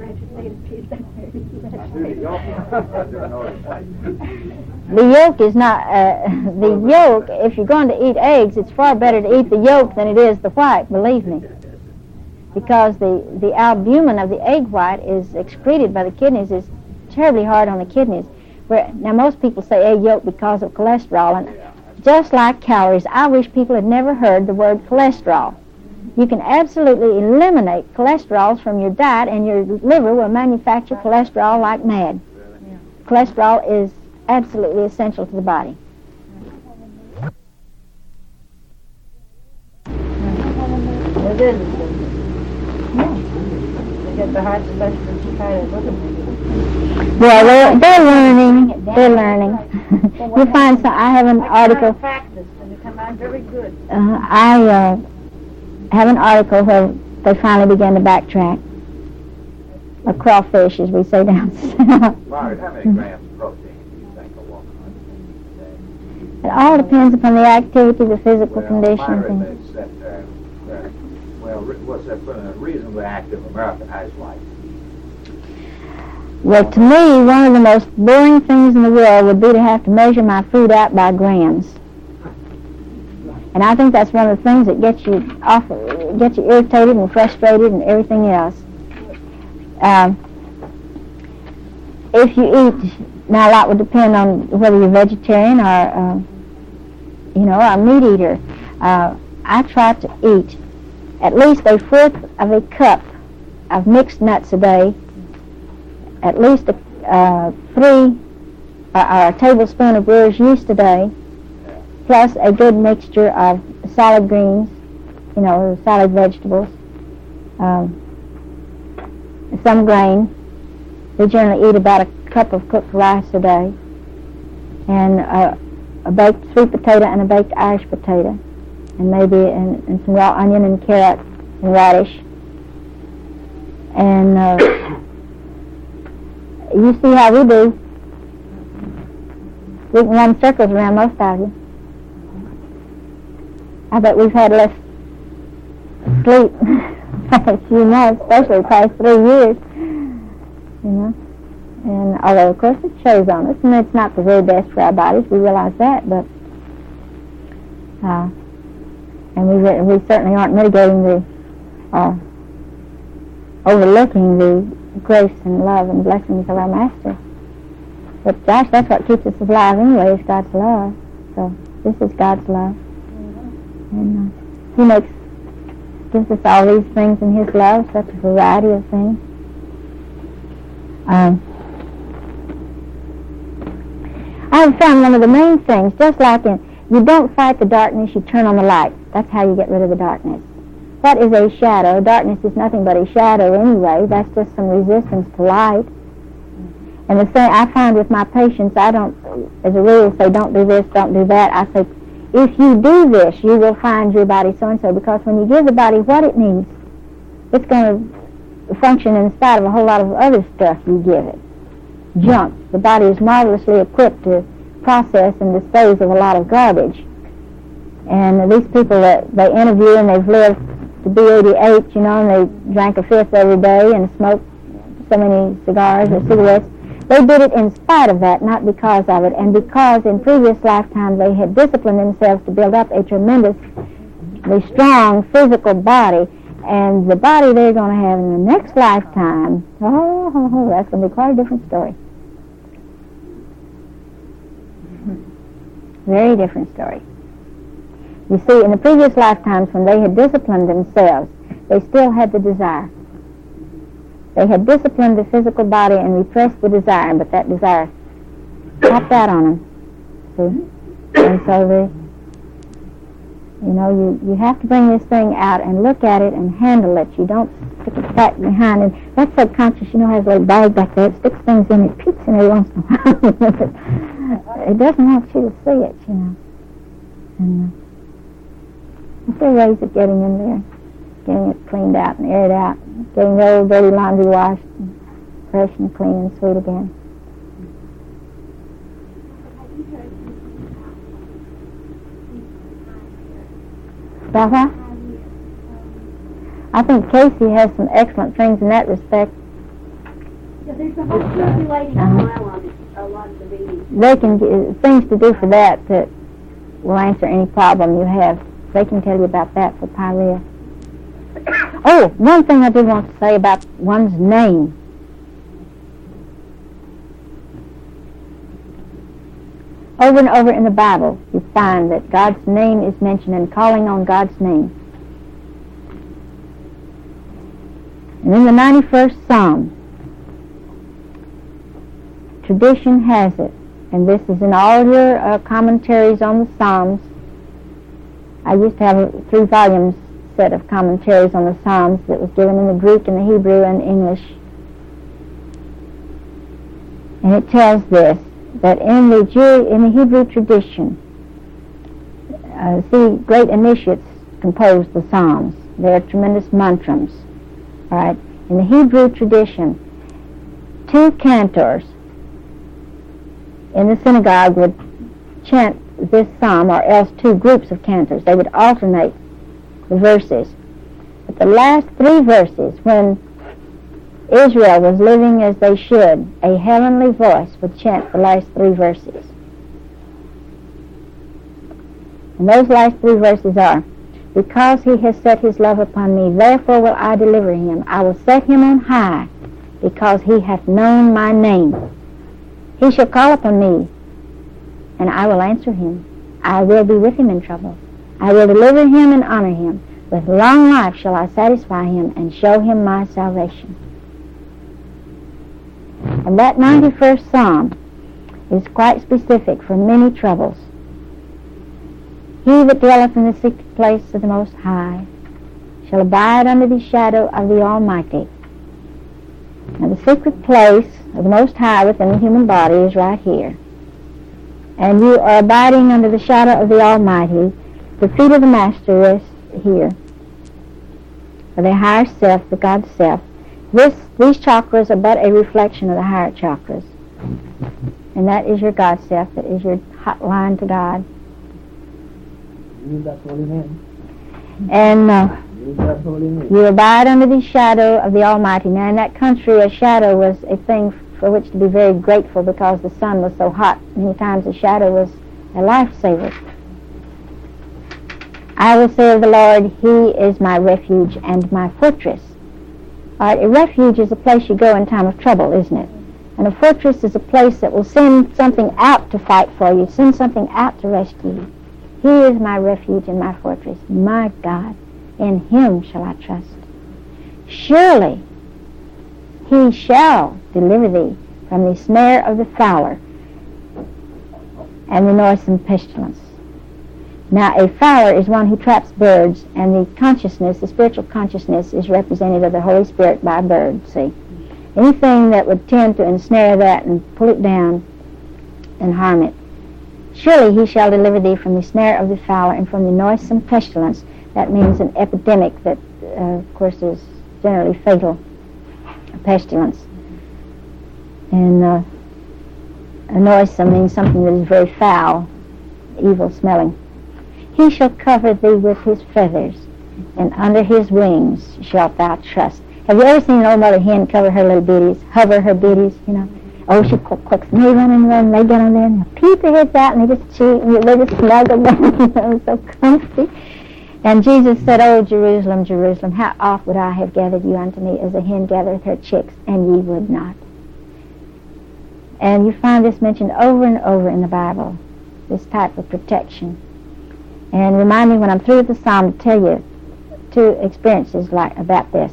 Speaker 1: The yolk is not, uh, the yolk, if you're going to eat eggs, it's far better to eat the yolk than it is the white, believe me. Because the, the albumin of the egg white is excreted by the kidneys, is terribly hard on the kidneys. Where, now most people say egg yolk because of cholesterol, and just like calories, I wish people had never heard the word cholesterol. You can absolutely eliminate cholesterol from your diet, and your liver will manufacture cholesterol like mad. Cholesterol is absolutely essential to the body.
Speaker 6: It is. They get the heart specialist to try to look at me.
Speaker 1: Well, they're, they're learning. They're learning. You'll find some. I have an article.
Speaker 6: Practice, and they come out very good.
Speaker 1: Uh, I uh, have an article where they finally began to backtrack. A crawfish, as we say down south.
Speaker 3: Margaret, how many grams of protein do you think a woman ought to eat?
Speaker 1: It all depends upon the activity, the physical
Speaker 3: Well,
Speaker 1: condition,
Speaker 3: Myra,
Speaker 1: and
Speaker 3: they
Speaker 1: things.
Speaker 3: said, uh, uh, well, re- what's that, put a reasonably active American housewife?
Speaker 1: Well, to me, one of the most boring things in the world would be to have to measure my food out by grams. And I think that's one of the things that gets you off, gets you irritated and frustrated and everything else. Um, if you eat, now a lot would depend on whether you're vegetarian or, uh, you know, a meat eater. Uh, I try to eat at least a fourth of a cup of mixed nuts a day, at least a, uh, three or, or a tablespoon of brewer's yeast a day, plus a good mixture of salad greens, you know, salad vegetables, um, some grain. We generally eat about a cup of cooked rice a day, and uh, a baked sweet potato and a baked Irish potato, and maybe and, and some raw onion and carrot and radish. And uh, you see how we do. We can run circles around most of you. I bet we've had less sleep a few months, especially the past three years, you know. And although, of course, it shows on us, and it's not the very best for our bodies, we realize that, but, uh, and we re- we certainly aren't mitigating the, uh, overlooking the grace and love and blessings of our Master. But gosh, that's what keeps us alive anyway, is God's love. So this is God's love. And uh, He makes, gives us all these things in His love, such a variety of things. Um, I have found one of the main things, just like in, you don't fight the darkness, you turn on the light. That's how you get rid of the darkness. What is a shadow? Darkness is nothing but a shadow anyway. That's just some resistance to light. And the same I find with my patients, I don't, as a rule, say don't do this, don't do that. I say, if you do this, you will find your body so-and-so, because when you give the body what it needs, it's going to function in spite of a whole lot of other stuff you give it. Junk. The body is marvelously equipped to process and dispose of a lot of garbage. And these people that they interview, and they've lived to be eighty-eight, you know, and they drank a fifth every day and smoked so many cigars or cigarettes, they did it in spite of that, not because of it, and because in previous lifetimes they had disciplined themselves to build up a tremendously strong physical body, and the body they're going to have in the next lifetime, oh, oh, oh that's going to be quite a different story. Very different story. You see, in the previous lifetimes when they had disciplined themselves, they still had the desire. They had disciplined the physical body and repressed the desire, but that desire popped out on them. See? And so they, you know, you, you have to bring this thing out and look at it and handle it. You don't stick it back behind. And that subconscious, you know, has a little bag back there. It sticks things in, it peeks in every once in a while. It doesn't want you to see it, you know. And uh, there are ways of getting in there, getting it cleaned out and aired out, getting the old dirty laundry washed and fresh and clean and sweet again. About what? I think Casey has some excellent things in that respect.
Speaker 2: there's a whole circulating file on it, a lot of the meetings.
Speaker 1: They can get things to do for that that will answer any problem you have. They can tell you about that for Pylea. Oh, one thing I did want to say about one's name. Over and over in the Bible, you find that God's name is mentioned and calling on God's name. And in the ninety-first Psalm, tradition has it, and this is in all your uh, commentaries on the Psalms. I used to have a three volumes set of commentaries on the Psalms that was given in the Greek and the Hebrew and English. And it tells this, that in the Jew, in the Hebrew tradition, uh, see, great initiates compose the Psalms. They're tremendous mantrams. All right. In the Hebrew tradition, two cantors in the synagogue would chant this psalm, or else two groups of cantors. They would alternate the verses. But the last three verses, when Israel was living as they should, a heavenly voice would chant the last three verses. And those last three verses are, because he has set his love upon me, therefore will I deliver him. I will set him on high, because he hath known my name. He shall call upon me, and I will answer him. I will be with him in trouble. I will deliver him and honor him. With long life shall I satisfy him and show him my salvation. And that ninety-first Psalm is quite specific for many troubles. He that dwelleth in the secret place of the Most High shall abide under the shadow of the Almighty. Now the secret place of the Most High within the human body is right here. And you are abiding under the shadow of the Almighty. The feet of the Master rest here. For the higher self, the God self. This, these chakras are but a reflection of the higher chakras. And that is your God self. That is your hotline to God.
Speaker 5: That's holy name.
Speaker 1: And uh,
Speaker 5: That's holy name.
Speaker 1: you abide under the shadow of the Almighty. Now in that country, a shadow was a thing for which to be very grateful, because the sun was so hot. Many times a shadow was a lifesaver. I will say of the Lord, He is my refuge and my fortress. All right, a refuge is a place you go in time of trouble, isn't it? And a fortress is a place that will send something out to fight for you, send something out to rescue you. He is my refuge and my fortress, my God. In Him shall I trust. Surely He shall deliver thee from the snare of the fowler and the noisome pestilence. Now, a fowler is one who traps birds, and the consciousness, the spiritual consciousness, is represented of the Holy Spirit by a bird, see. Anything that would tend to ensnare that and pull it down and harm it. Surely He shall deliver thee from the snare of the fowler and from the noisome pestilence. That means an epidemic that, uh, of course, is generally fatal. A pestilence. And uh, a noisome means something that is very foul, evil-smelling. He shall cover thee with His feathers, and under His wings shalt thou trust. Have you ever seen an old mother hen cover her little bitties, hover her bitties, you know? Oh, she clicks, and they run and run, and they get on there, and they peep their heads out, and they just cheat, and they just snuggle down, you know, so comfy. And Jesus said, Oh, Jerusalem, Jerusalem, how oft would I have gathered you unto me as a hen gathereth her chicks, and ye would not. And you find this mentioned over and over in the Bible, this type of protection. And remind me when I'm through with the psalm to tell you two experiences like about this.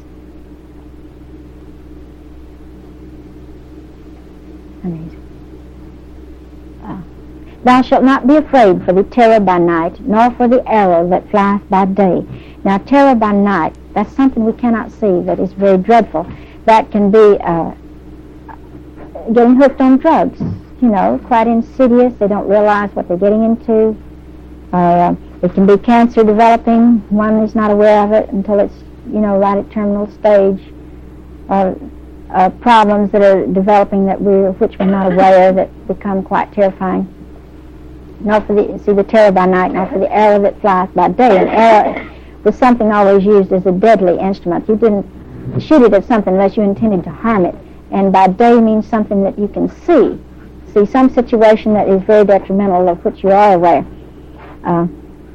Speaker 1: Uh, Thou shalt not be afraid for the terror by night, nor for the arrow that flieth by day. Now, terror by night, that's something we cannot see that is very dreadful. That can be uh, getting hooked on drugs, you know, quite insidious. They don't realize what they're getting into. Uh, it can be cancer developing. One is not aware of it until it's, you know, right at terminal stage. Uh, uh, problems that are developing that we're, which we're not aware, that become quite terrifying. Nor for the, see, the terror by night, nor for the arrow that flieth by day. An arrow was something always used as a deadly instrument. You didn't shoot it at something unless you intended to harm it. And by day means something that you can see. See some situation that is very detrimental, of which you are aware. Uh,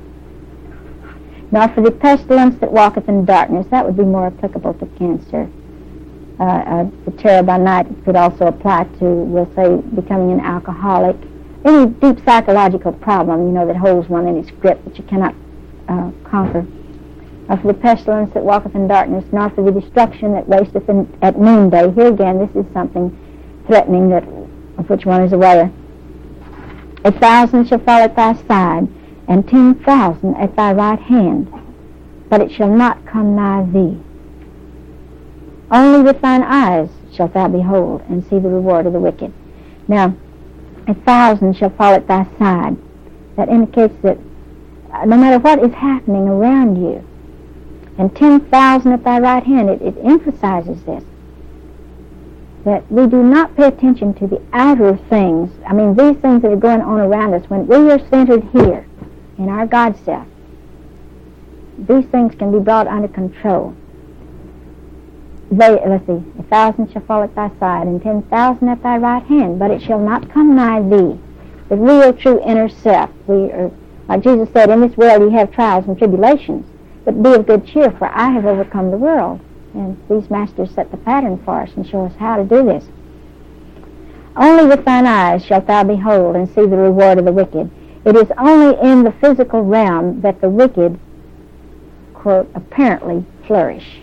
Speaker 1: Nor for the pestilence that walketh in darkness. That would be more applicable to cancer. Uh, uh, the terror by night could also apply to, we'll say, becoming an alcoholic. Any deep psychological problem, you know, that holds one in its grip that you cannot uh, conquer. Nor for the pestilence that walketh in darkness, nor for the destruction that wasteth in, at noonday. Here again, this is something threatening that of which one is aware. A thousand shall fall at thy side, and ten thousand at thy right hand, but it shall not come nigh thee. Only with thine eyes shalt thou behold, and see the reward of the wicked. Now, a thousand shall fall at thy side. That indicates that uh, no matter what is happening around you, and ten thousand at thy right hand, it, it emphasizes this, that we do not pay attention to the outer things. I mean, these things that are going on around us, when we are centered here, in our God self, these things can be brought under control. They, let's see, a thousand shall fall at thy side, and ten thousand at thy right hand, but it shall not come nigh thee. The real, true inner self. We are, like Jesus said, in this world you have trials and tribulations, but be of good cheer, for I have overcome the world. And these masters set the pattern for us and show us how to do this. Only with thine eyes shalt thou behold and see the reward of the wicked. It is only in the physical realm that the wicked, quote, apparently flourish.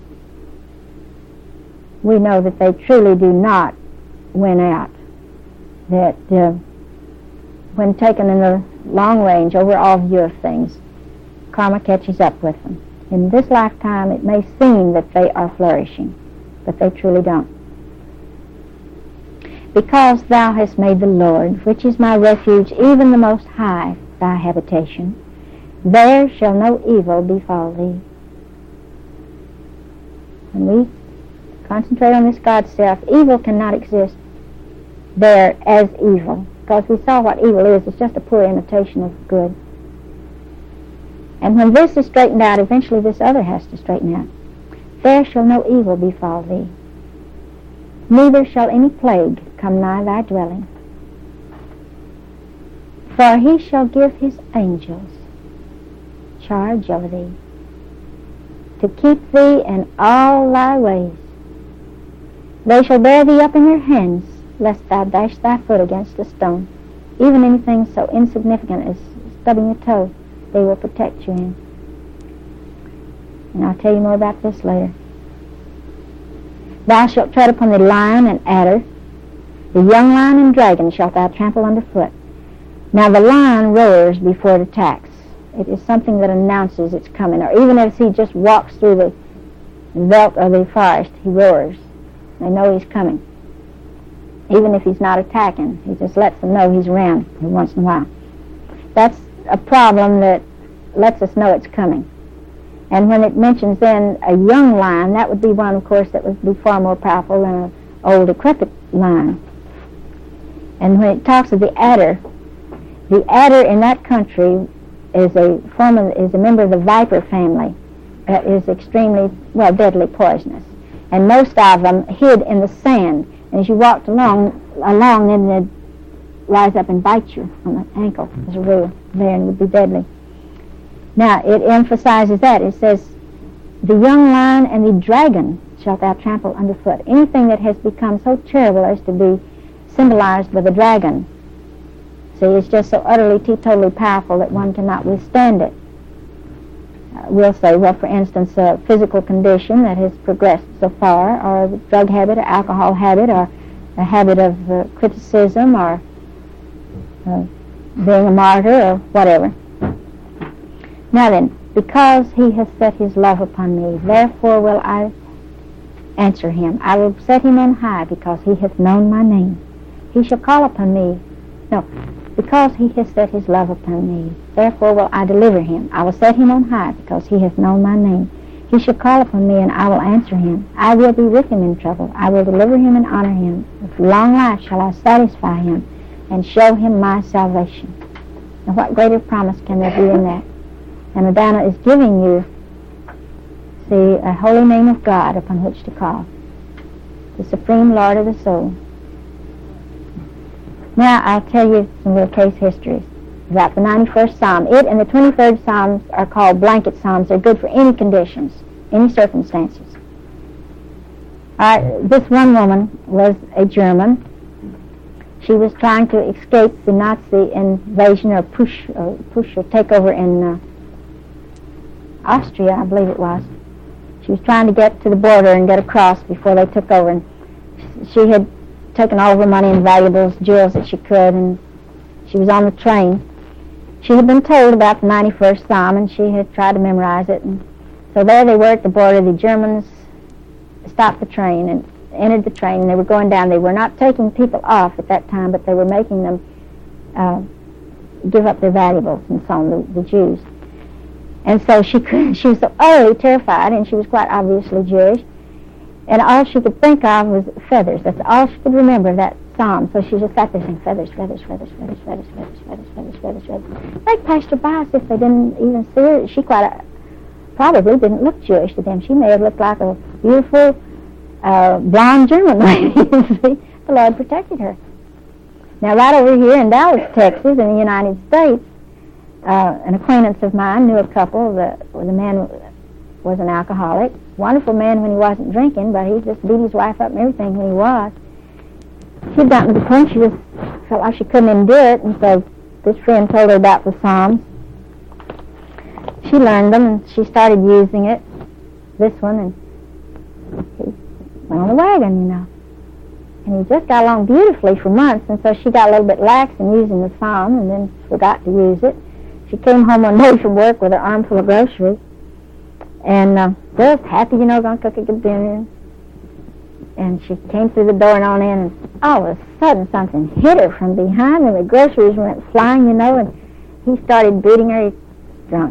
Speaker 1: We know that they truly do not win out. That uh, when taken in the long range, overall view of things, karma catches up with them. In this lifetime, it may seem that they are flourishing, but they truly don't. Because thou hast made the Lord, which is my refuge, even the Most High, thy habitation, there shall no evil befall thee. When we concentrate on this God self, evil cannot exist there as evil, because we saw what evil is. It's just a poor imitation of good. And when this is straightened out, eventually this other has to straighten out. There shall no evil befall thee, neither shall any plague come nigh thy dwelling. For he shall give his angels charge over thee, to keep thee in all thy ways. They shall bear thee up in their hands, lest thou dash thy foot against a stone. Even anything so insignificant as stubbing your toe, they will protect you in. And I'll tell you more about this later. Thou shalt tread upon the lion and adder, the young lion and dragon shalt thou trample underfoot. Now the lion roars before it attacks. It is something that announces its coming. Or even if he just walks through the veldt of the forest, he roars. They know he's coming. Even if he's not attacking, he just lets them know he's around every once in a while. That's a problem that lets us know it's coming. And when it mentions then a young lion, that would be one, of course, that would be far more powerful than an old, decrepit lion. And when it talks of the adder, the adder in that country is a form of, is a member of the viper family that is extremely, well, deadly poisonous. And most of them hid in the sand. And as you walked along, along, then they'd rise up and bite you on the ankle as a rule there, and would be deadly. Now, it emphasizes that. It says, the young lion and the dragon shalt thou trample underfoot. Anything that has become so terrible as to be symbolized with a dragon. See, it's just so utterly, teetotally powerful that one cannot withstand it. Uh, we'll say, well, for instance, a physical condition that has progressed so far, or a drug habit, or alcohol habit, or a habit of uh, criticism, or uh, being a martyr, or whatever. Now then, because he has set his love upon me, therefore will I answer him. I will set him on high, because he hath known my name. He shall call upon me. No, because he has set his love upon me, therefore will I deliver him. I will set him on high, because he hath known my name. He shall call upon me, and I will answer him. I will be with him in trouble. I will deliver him and honor him. With long life shall I satisfy him, and show him my salvation. Now what greater promise can there be in that? And Adana is giving you, see, a holy name of God upon which to call. the Supreme Lord of the soul. Now I'll tell you some little case histories about the ninety-first Psalm. It and the twenty-third Psalms are called blanket Psalms. They're good for any conditions, any circumstances. All right, this one woman was a German. She was trying to escape the Nazi invasion or push or, push or takeover in uh, Austria, I believe it was. She was trying to get to the border and get across before they took over. And she had taken all of her money and valuables, jewels that she could, and she was on the train. She had been told about the ninety-first Psalm, and she had tried to memorize it. And so there they were at the border. The Germans stopped the train and entered the train, and they were going down. They were not taking people off at that time, but they were making them uh, give up their valuables and so on, the, the Jews. And so she could, she was so utterly terrified, and she was quite obviously Jewish, and all she could think of was feathers. That's all she could remember, that psalm. So she just sat there saying, feathers, feathers, feathers, feathers, feathers, feathers, feathers, feathers, feathers, feathers. They passed her by as if they didn't even see her. She quite uh, probably didn't look Jewish to them. She may have looked like a beautiful uh, blonde German lady. The Lord protected her. Now, right over here in Dallas, Texas, in the United States, uh, an acquaintance of mine knew a couple. The, the man was an alcoholic. Wonderful man when he wasn't drinking, but he just beat his wife up and everything when he was. She'd gotten to the point she just felt like she couldn't endure it, and so this friend told her about the Psalms. She learned them, and she started using it, this one, and he went on the wagon, you know. And he just got along beautifully for months, and so she got a little bit lax in using the Psalm and then forgot to use it. She came home one day from work with her armful of groceries, and uh, just happy, you know, going to cook a good dinner. And she came through the door and on in, and all of a sudden something hit her from behind, and the groceries went flying, you know, and he started beating her. He's drunk.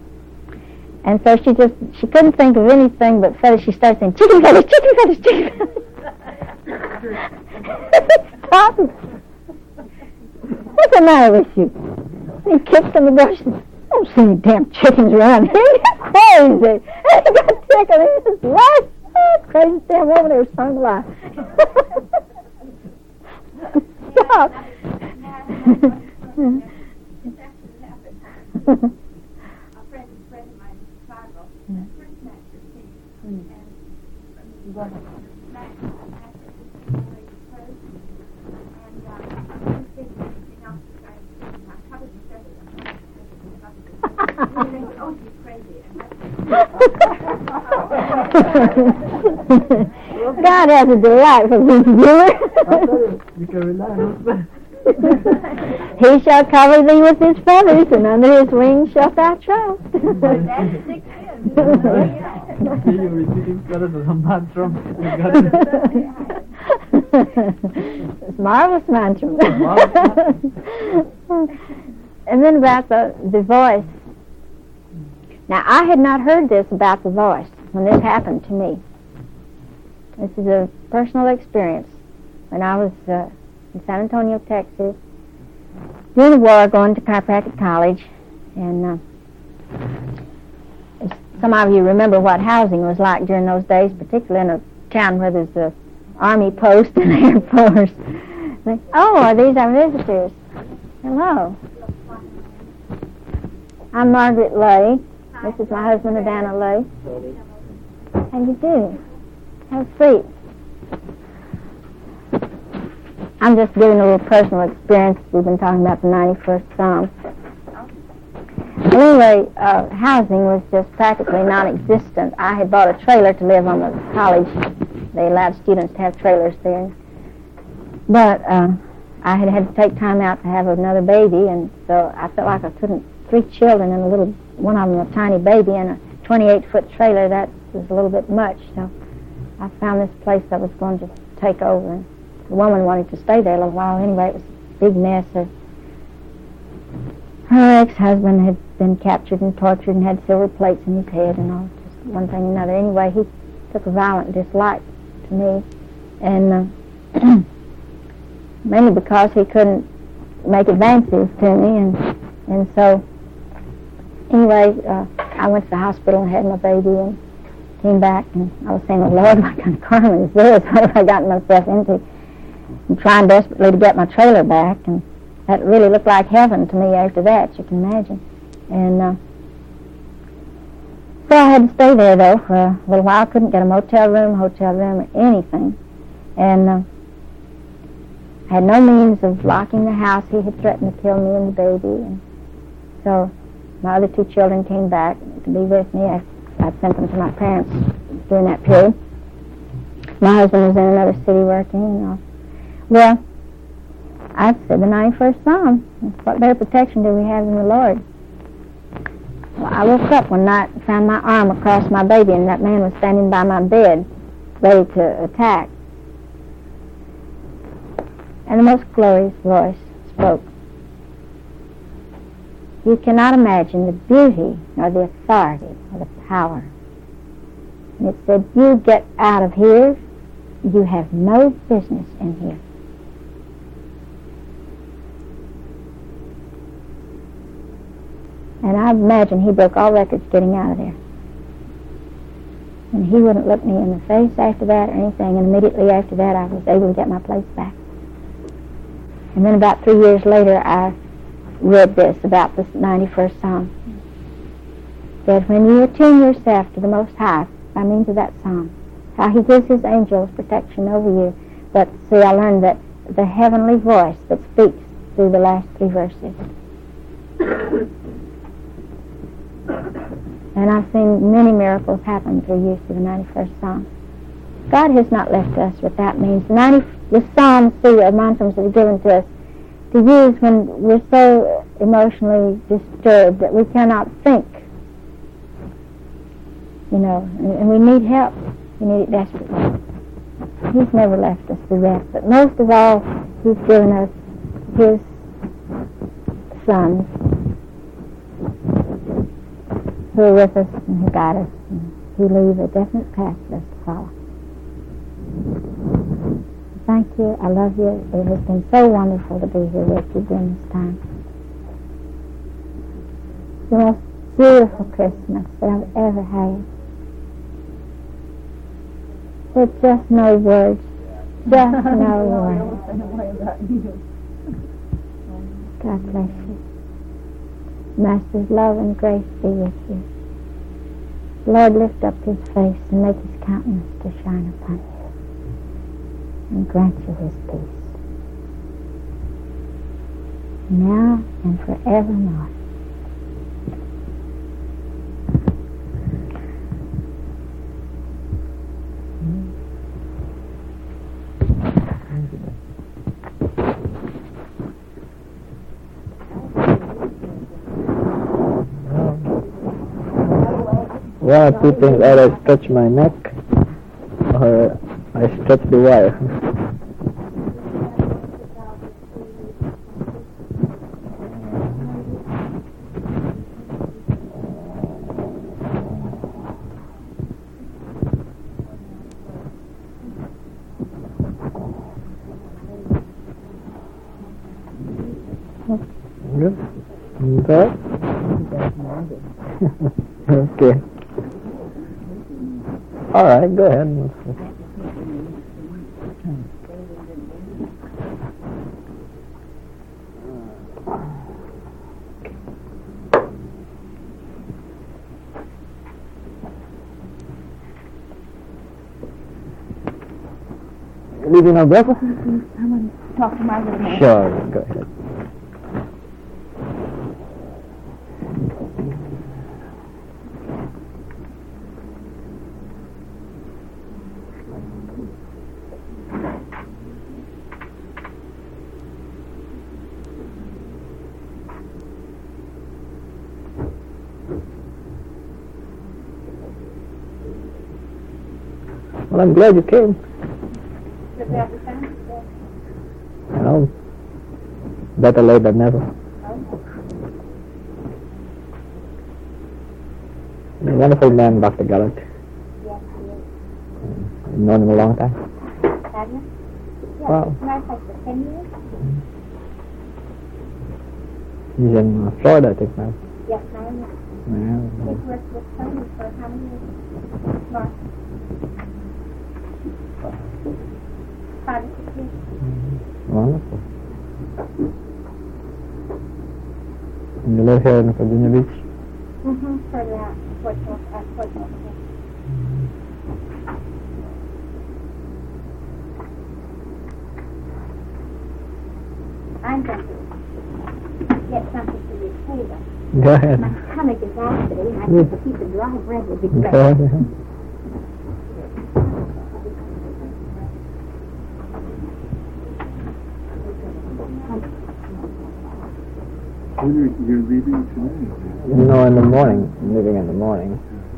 Speaker 1: And so she just, she couldn't think of anything but feathers. She started saying, chicken feathers, chicken feathers, chicken feathers. Stop it. What's the matter with you? And he kicked on the groceries. I don't see any damn chickens around here. You're crazy. And he got tickled. He just laughed. Oh, crazy damn woman, they were sung alive. Stop. God has a delightful sense of humor.
Speaker 5: You can rely on that.
Speaker 1: He shall cover thee with his feathers, and under his wings shalt thou trust.
Speaker 2: That's six in.
Speaker 5: You were speaking feathers of a mantra.
Speaker 1: It's marvelous mantra. And then about the, the voice. Now, I had not heard this about the voice when this happened to me. This is a personal experience. When I was uh, in San Antonio, Texas, during the war, going to chiropractic college, and uh, some of you remember what housing was like during those days, particularly in a town where there's a Army post and Air Force. Like, oh, these are visitors. Hello. I'm Margaret Lay. This is my husband, Adana Lay. How do you do? Have a seat. I'm just giving a little personal experience. We've been talking about the ninety-first Psalm. Anyway, uh, housing was just practically non-existent. I had bought a trailer to live on the college. They allowed students to have trailers there. But uh, I had had to take time out to have another baby, and so I felt like I couldn't, three children and a little, one of them a tiny baby in a twenty-eight foot trailer, that was a little bit much. So I found this place I was going to take over. And the woman wanted to stay there a little while. Anyway, it was a big mess. Her, her ex-husband had been captured and tortured and had silver plates in his head and all, just one thing and another. Anyway, he took a violent dislike to me, and uh, mainly because he couldn't make advances to me, and and so anyway, uh, I went to the hospital and had my baby, and came back, and I was saying, "Oh Lord, what kind of karma is this? What have I gotten myself into?" I'm trying desperately to get my trailer back, and that really looked like heaven to me after that, you can imagine. And uh, so I had to stay there, though, for a little while. I couldn't get a motel room, hotel room, or anything. And uh, I had no means of locking the house. He had threatened to kill me and the baby. And so my other two children came back to be with me. I, I sent them to my parents during that period. My husband was in another city working, you know. Well, I said the ninety-first Psalm. What better protection do we have in the Lord? Well, I woke up one night and found my arm across my baby, and that man was standing by my bed, ready to attack. And the most glorious voice spoke. You cannot imagine the beauty, nor the authority, or the power. And it said, you get out of here. You have no business in here. And I imagine he broke all records getting out of there. And he wouldn't look me in the face after that or anything. And immediately after that, I was able to get my place back. And then about three years later, I read this about this ninety-first Psalm. That when you attune yourself to the Most High by means of that Psalm, how he gives his angels protection over you. But see, I learned that the heavenly voice that speaks through the last three verses. And I've seen many miracles happen through use of the ninety-first Psalm. God has not left us without means. The, ninety, the Psalms, see, are mantrams that are given to us to use when we're so emotionally disturbed that we cannot think. You know, and, and we need help. We need it desperately. He's never left us for that. But most of all, he's given us his sons who are with us and who guide us and who leave a definite path for us to follow. Thank you. I love you. It has been so wonderful to be here with you during this time. The most beautiful Christmas that I've ever had. There's just no words. Just no words. God bless you. Master's love and grace be with you. Lord, lift up his face and make his countenance to shine upon you, and grant you his peace, now and forevermore.
Speaker 7: One or two things, either I stretch my neck or I stretch the wire. Good? Good? Okay. All right, go ahead. Leaving our breakfast?
Speaker 2: I want to talk to Margaret a minute.
Speaker 7: Sure, go ahead. Well, I'm glad you came.
Speaker 2: Did we have the time?
Speaker 7: You know, better late than never. He's a wonderful man, Doctor Gallert.
Speaker 6: Yes, he is.
Speaker 7: You've known him a long time.
Speaker 6: Have you? Yes,
Speaker 7: Wow.
Speaker 6: as a matter of fact, for ten years?
Speaker 7: He's in uh, Florida, I think, now.
Speaker 6: Yes, ma'am.
Speaker 2: He's worked with Tony for how many years? Mark? Five or six years.
Speaker 7: Wonderful. And you live here in Virginia Beach?
Speaker 2: Mm-hmm. Further out, Fort North, uh, Fort North. I'm going to get something to your table.
Speaker 7: Go ahead.
Speaker 2: My stomach is out today, and I think a piece of dry bread would be
Speaker 7: Go
Speaker 2: great.
Speaker 7: ahead.
Speaker 8: When you're, you're leaving today?
Speaker 7: No, in the morning. I'm leaving in the morning.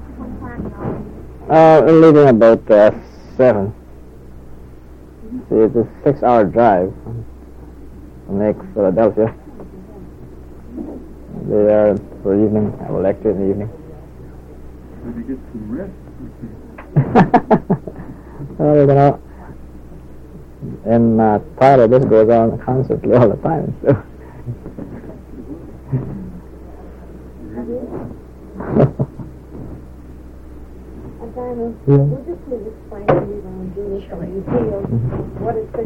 Speaker 7: Uh, I'm leaving about uh, seven. See, it's a six-hour drive from Lake Philadelphia. Be there for evening. I will lecture in the evening.
Speaker 8: So to get some rest.
Speaker 7: Well, you know, in uh, Tyler, this goes on constantly all the time. So.
Speaker 6: Diamond,
Speaker 7: Yeah.
Speaker 6: would you please explain to me when you do this when you feel what it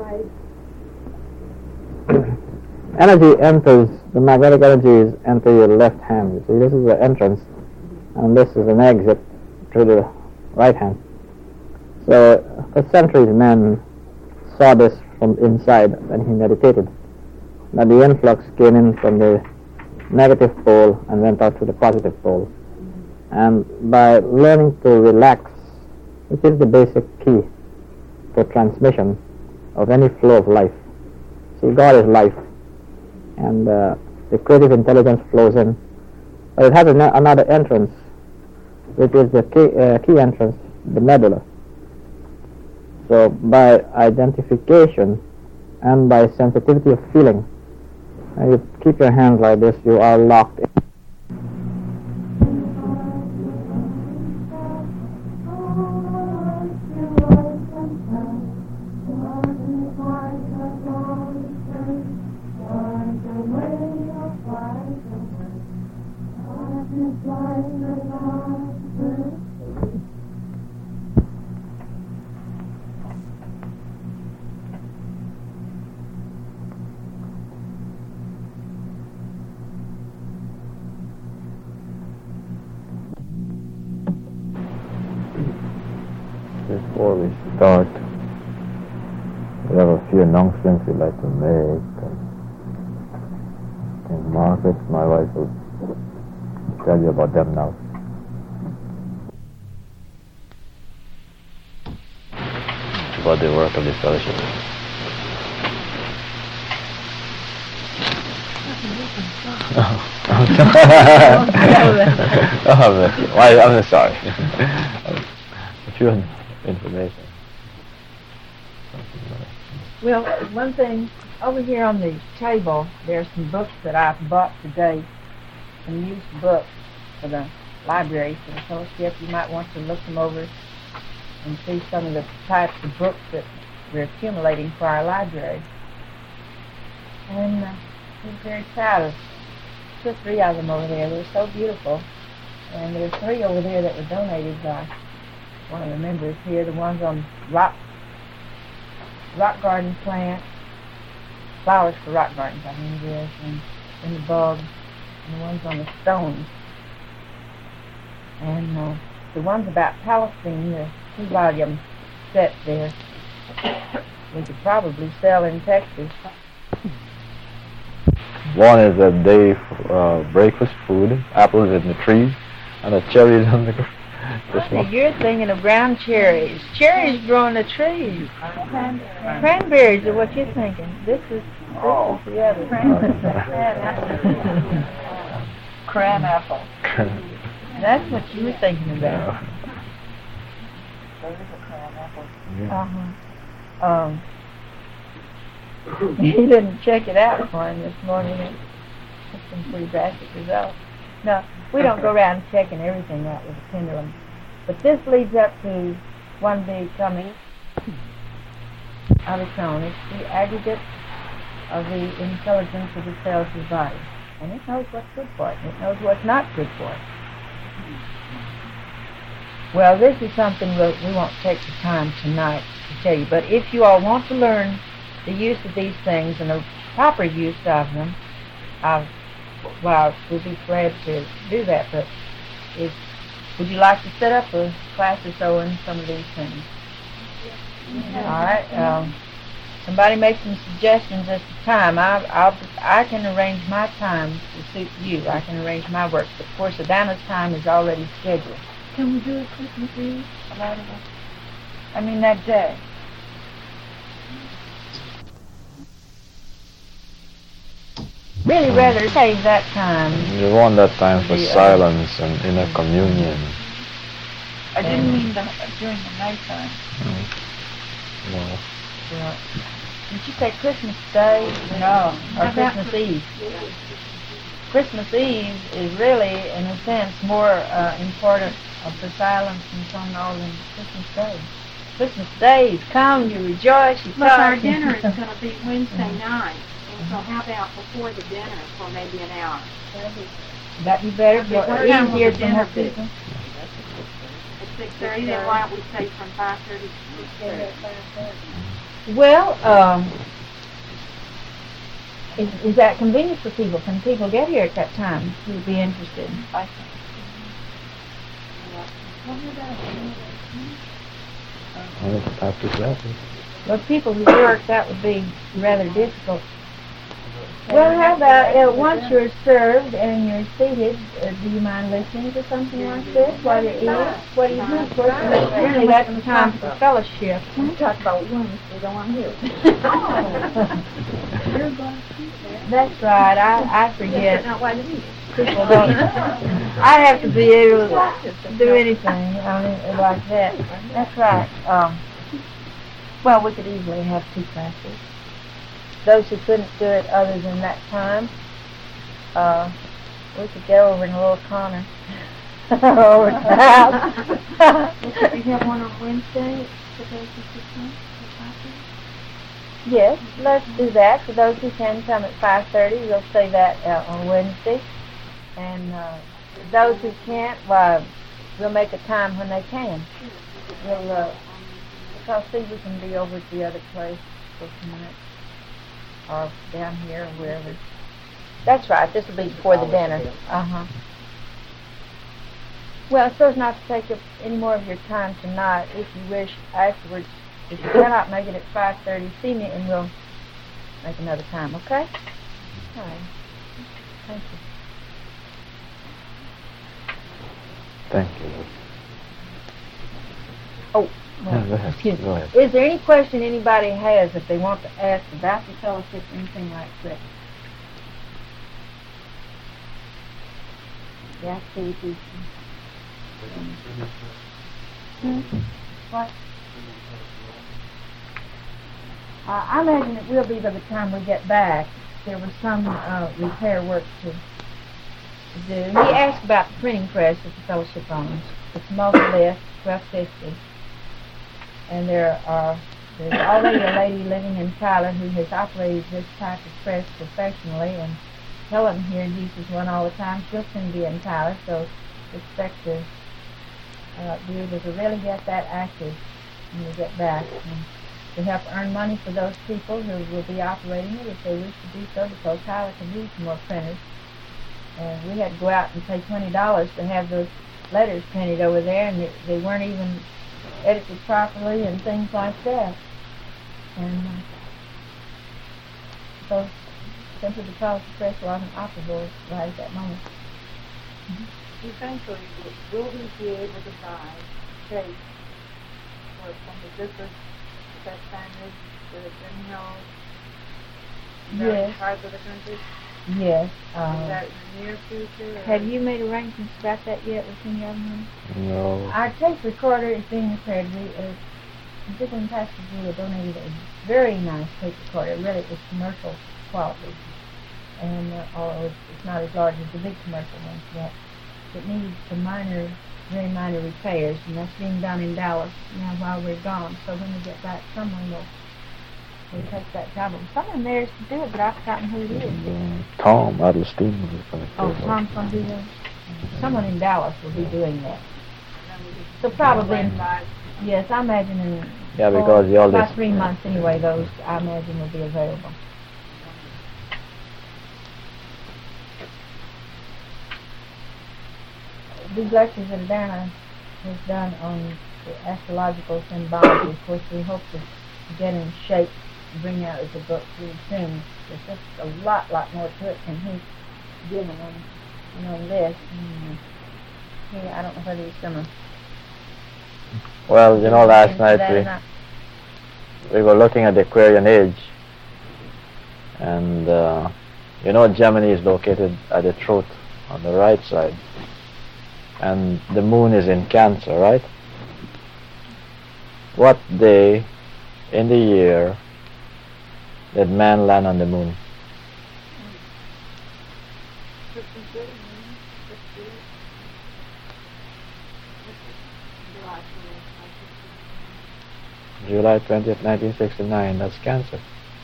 Speaker 6: signifies?
Speaker 7: Energy enters, the magnetic energies enter your left hand. You see, this is the entrance, and this is an exit to the right hand. So, for centuries, men saw this from inside when he meditated, that the influx came in from the negative pole and went out to the positive pole. And by learning to relax, which is the basic key for transmission of any flow of life. See, God is life, and uh, the creative intelligence flows in. But it has an, another entrance, which is the key, uh, key entrance, the medulla. So by identification and by sensitivity of feeling, and you keep your hands like this, you are locked in. Before we start, we have a few announcements we'd like to make. And Margaret, my wife, will tell you about them now. About the work of this fellowship. Oh, well, I'm sorry. A few information.
Speaker 6: Well, one thing, over here on the table, there's some books that I've bought today, some used books for the library, for the fellowship. You might want to look them over and see some of the types of books that we're accumulating for our library. And uh, we're very proud of two or three of them over there. They're so beautiful. And there's three over there that were donated by one of the members here, the ones on rock rock garden plants, flowers for rock gardens, I mean it is, and, and the bugs, and the ones on the stones. And uh, the ones about Palestine, the two-volume set there, we could probably sell in Texas.
Speaker 7: One is a day for uh, breakfast food, apples in the trees, and the cherries on the ground.
Speaker 6: You're thinking of brown cherries. Cherries grow on the trees. Cranberries are what you're thinking. This is, this
Speaker 3: Oh.
Speaker 6: is the other. Cran apple. That's what you were thinking about. Uh-huh. Um, he didn't check it out for him this morning. It's some pretty drastic results. No, we don't go around checking everything out with a pendulum. But this leads up to one becoming of its own. It's the aggregate of the intelligence of the cells of the body. And it knows what's good for it, and it knows what's not good for it. Well, this is something that we won't take the time tonight to tell you, but if you all want to learn the use of these things and the proper use of them, I'll, well, we'll be glad to do that, but if, would you like to set up a class or so in some of these things? All right. Um, somebody make some suggestions as to time. I, I'll, I can arrange my time to suit you. I can arrange my work. But of course, Adana's time is already scheduled.
Speaker 2: Can we do it Christmas Eve?
Speaker 6: I mean that day. Really rather save that time.
Speaker 9: You want that time for
Speaker 6: The, uh,
Speaker 9: silence and inner communion.
Speaker 2: I didn't mean the, during the nighttime.
Speaker 9: No.
Speaker 6: Yeah. Did you say Christmas Day? No. Or
Speaker 2: How about
Speaker 6: Christmas Eve? Christmas Eve is really, in a sense, more uh, important uh, for silence and so on than Christmas Day. Christmas Day is come, you rejoice, you
Speaker 2: But our
Speaker 6: talk.
Speaker 2: dinner is going to be Wednesday night, and so how about before the dinner for maybe an hour?
Speaker 6: That'd be better.
Speaker 2: Yeah,
Speaker 6: For
Speaker 2: what time will
Speaker 6: easier
Speaker 2: the
Speaker 6: for more
Speaker 2: dinner be?
Speaker 6: people.
Speaker 2: At six thirty, then why don't we say from five thirty to six thirty?
Speaker 6: Well, um, is, is that convenient for people? Can people get here at that time who would be interested?
Speaker 2: I think.
Speaker 9: Well, it's after that.
Speaker 6: Well, people who work, that would be rather difficult. Well, how about uh, once you're served and you're seated, uh, do you mind listening to something like this while you're eating? What do you think? Really, that's the time for fellowship.
Speaker 1: We talk about Wednesday, don't want to hear it.
Speaker 6: That's right. I, I forget.
Speaker 1: Not why you
Speaker 6: People don't. I have to be able to do anything I mean, like that. That's right. Um, well, we could easily have two classes. Those who couldn't do it other than that time, uh, we could go over in a little corner over at the house.
Speaker 2: Could we have one on Wednesday for those who can?
Speaker 6: Yes, let's do that. For those who can come at five thirty, we'll say that uh, on Wednesday. And uh, those who can't, well, we'll make a time when they can. We'll, uh, because see, we can be over at the other place for a few minutes. Or down here, or wherever. That's right, this will be before the dinner. Uh-huh. Well, so as not to take up any more of your time tonight, if you wish afterwards, if you cannot make it at five thirty, see me and we'll make another time, okay? All right. Thank you.
Speaker 9: Thank you.
Speaker 6: Oh, well,
Speaker 9: Yeah, go ahead.
Speaker 6: excuse me.
Speaker 9: Go ahead.
Speaker 6: Is there any question anybody has that they want to ask about the fellowship or anything like that? Yeah, I see you. Hmm? What? Uh, I imagine it will be by the time we get back. There was some uh, repair work to, to do. He asked about the printing press that the fellowship owns. It's Multilith, twelve fifty. And there are there's already a lady living in Tyler who has operated this type of press professionally, and Helen here uses one all the time. She'll soon be in Tyler, so expect to uh, be able to really get that active when we get back. And to help earn money for those people who will be operating it if they wish to do so, because Tyler can use more printers. And we had to go out and pay twenty dollars to have those letters printed over there, and they, they weren't even edited properly and things like that. And uh, so simply because the press wasn't operable right at that moment.
Speaker 2: Mm-hmm. Eventually, will we be able to buy tape for from the different that standards that have been held in various
Speaker 6: Yes.
Speaker 2: parts of the country?
Speaker 6: Yes.
Speaker 2: Is
Speaker 6: Uh,
Speaker 2: that in the near future? or-
Speaker 6: have you made arrangements about that yet with any of them?
Speaker 9: No.
Speaker 6: Our tape recorder is being repaired. We, uh, particularly in Pascagoula, donated a very nice tape recorder. Really, it's commercial quality. And uh, although it's, it's not as large as the big commercial ones yet, it needs some minor, very minor repairs, and that's being done in Dallas now while we're gone. So when we get back, someone will He takes that job. Someone there is to do it, but I've forgotten who it is.
Speaker 9: Uh, Tom Adelstein. is gonna
Speaker 6: Oh,
Speaker 9: take over.
Speaker 6: Tom's going to do that? Someone in Dallas will be doing that. So probably, in, yes, I imagine in
Speaker 9: Yeah,
Speaker 6: four-
Speaker 9: because the
Speaker 6: about
Speaker 9: oldest.
Speaker 6: three months anyway, those I imagine will be available. These lectures that Dana has done on the astrological symbology, of course, we hope to get in shape and bring out as a book pretty soon. There's just a lot, lot more to it than he's given on, you know, this. And, yeah, I don't know whether he's going to...
Speaker 9: Well, you know, last night we, we were looking at the Aquarian age, and uh, you know, Gemini is located at the throat on the right side, and the moon is in Cancer, right? What day in the year did man land on the moon? July twentieth, nineteen sixty-nine, that's Cancer.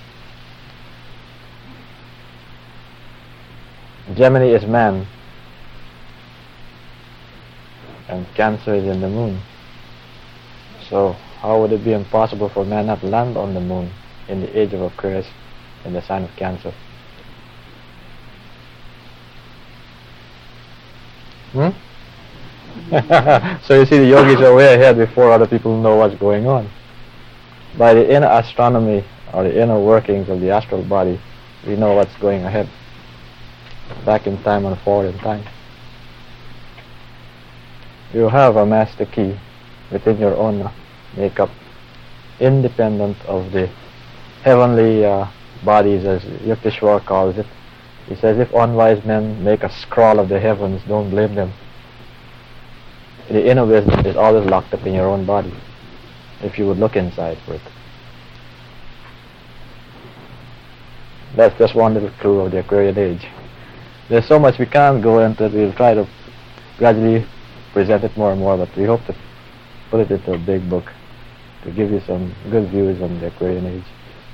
Speaker 9: Gemini is man, and Cancer is in the moon. So how would it be impossible for man not to land on the moon in the age of Aquarius in the sign of Cancer? Hmm? So you see, the yogis are way ahead before other people know what's going on. By the inner astronomy, or the inner workings of the astral body, we know what's going ahead, back in time and forward in time. You have a master key within your own makeup, independent of the heavenly uh, bodies, as Yukteswar calls it. He says, if unwise men make a scroll of the heavens, don't blame them. The inner wisdom is always locked up in your own body, if you would look inside for it. That's just one little clue of the Aquarian age. There's so much we can't go into it. We'll try to gradually present it more and more, but we hope to put it into a big book to give you some good views on the Aquarian age.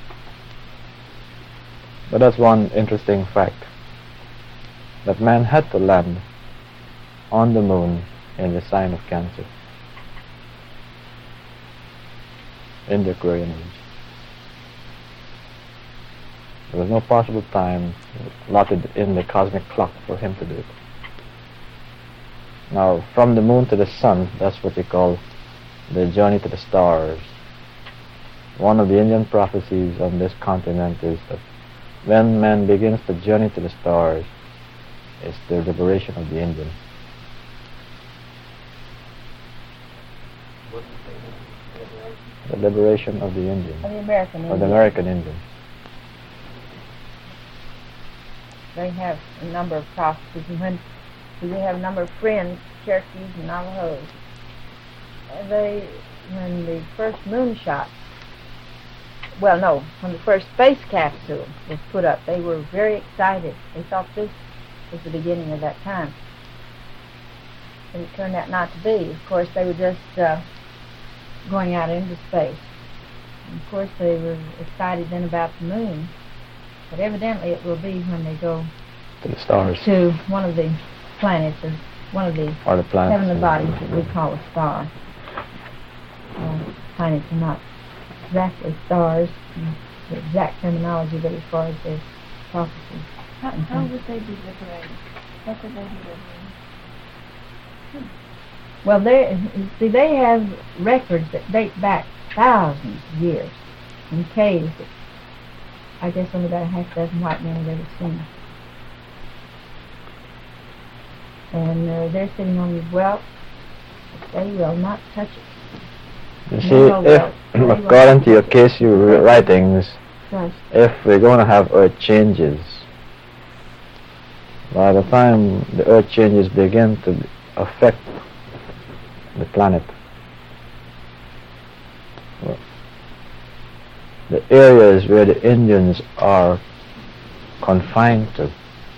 Speaker 9: But that's one interesting fact, that man had to land on the moon in the sign of Cancer in the Aquarian age. There was no possible time allotted in the cosmic clock for him to do it. Now, from the moon to the sun, that's what we call the journey to the stars. One of the Indian prophecies on this continent is that when man begins the journey to the stars, it's the liberation of the Indian. The liberation of the Indian.
Speaker 6: Of the American
Speaker 9: Of the
Speaker 6: Indian.
Speaker 9: American Indian.
Speaker 6: They have a number of prophecies, and when they have a number of friends, Cherokees and Navajos. Uh, They, when the first moonshot, well, no, when the first space capsule was put up, they were very excited. They thought this was the beginning of that time. And it turned out not to be. Of course, they were just uh, going out into space. And of course, they were excited then about the moon. But evidently it will be when they go
Speaker 9: To the stars.
Speaker 6: to one of the planets, or one of the
Speaker 9: Or the planets.
Speaker 6: heavenly bodies that we call a star. Uh, planets are not exactly stars, in the exact terminology, but as far as their prophecies.
Speaker 2: How, how would they be liberated? How could they be liberated?
Speaker 6: Well, they see they have records that date back thousands of years in caves that I guess only about a half dozen white men have ever seen. And uh, they're sitting on these welts. They will not touch it.
Speaker 9: You see,
Speaker 6: No, well,
Speaker 9: if,
Speaker 6: well,
Speaker 9: according to your case you writings,
Speaker 6: Right.
Speaker 9: if we're going to have earth changes, by the time the earth changes begin to affect the planet, well, the areas where the Indians are confined to,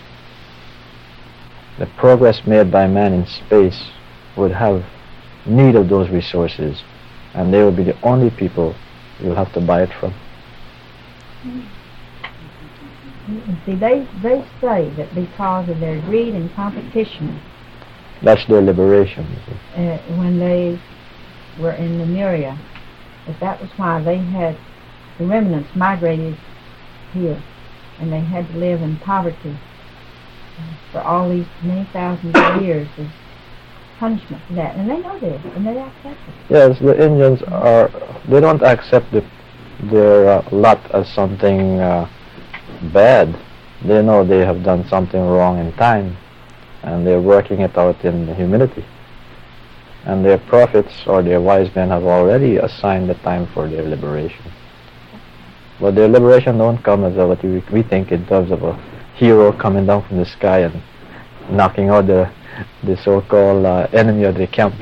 Speaker 9: the progress made by man in space would have need of those resources, and they will be the only people you'll have to buy it from.
Speaker 6: And see, they, they say that because of their greed and competition,
Speaker 9: That's their liberation.
Speaker 6: uh, when they were in Lemuria, that that was why they had, the remnants migrated here, and they had to live in poverty uh, for all these many thousands of years as punishment for that. And they know this, and they accept it.
Speaker 9: Yes, the Indians are, they don't accept the, their uh, lot as something uh, bad. They know they have done something wrong in time, and they're working it out in humility. And their prophets or their wise men have already assigned the time for their liberation. But their liberation don't come as a, what we, we think in terms of a hero coming down from the sky and knocking out the, the so-called uh, enemy of the camp.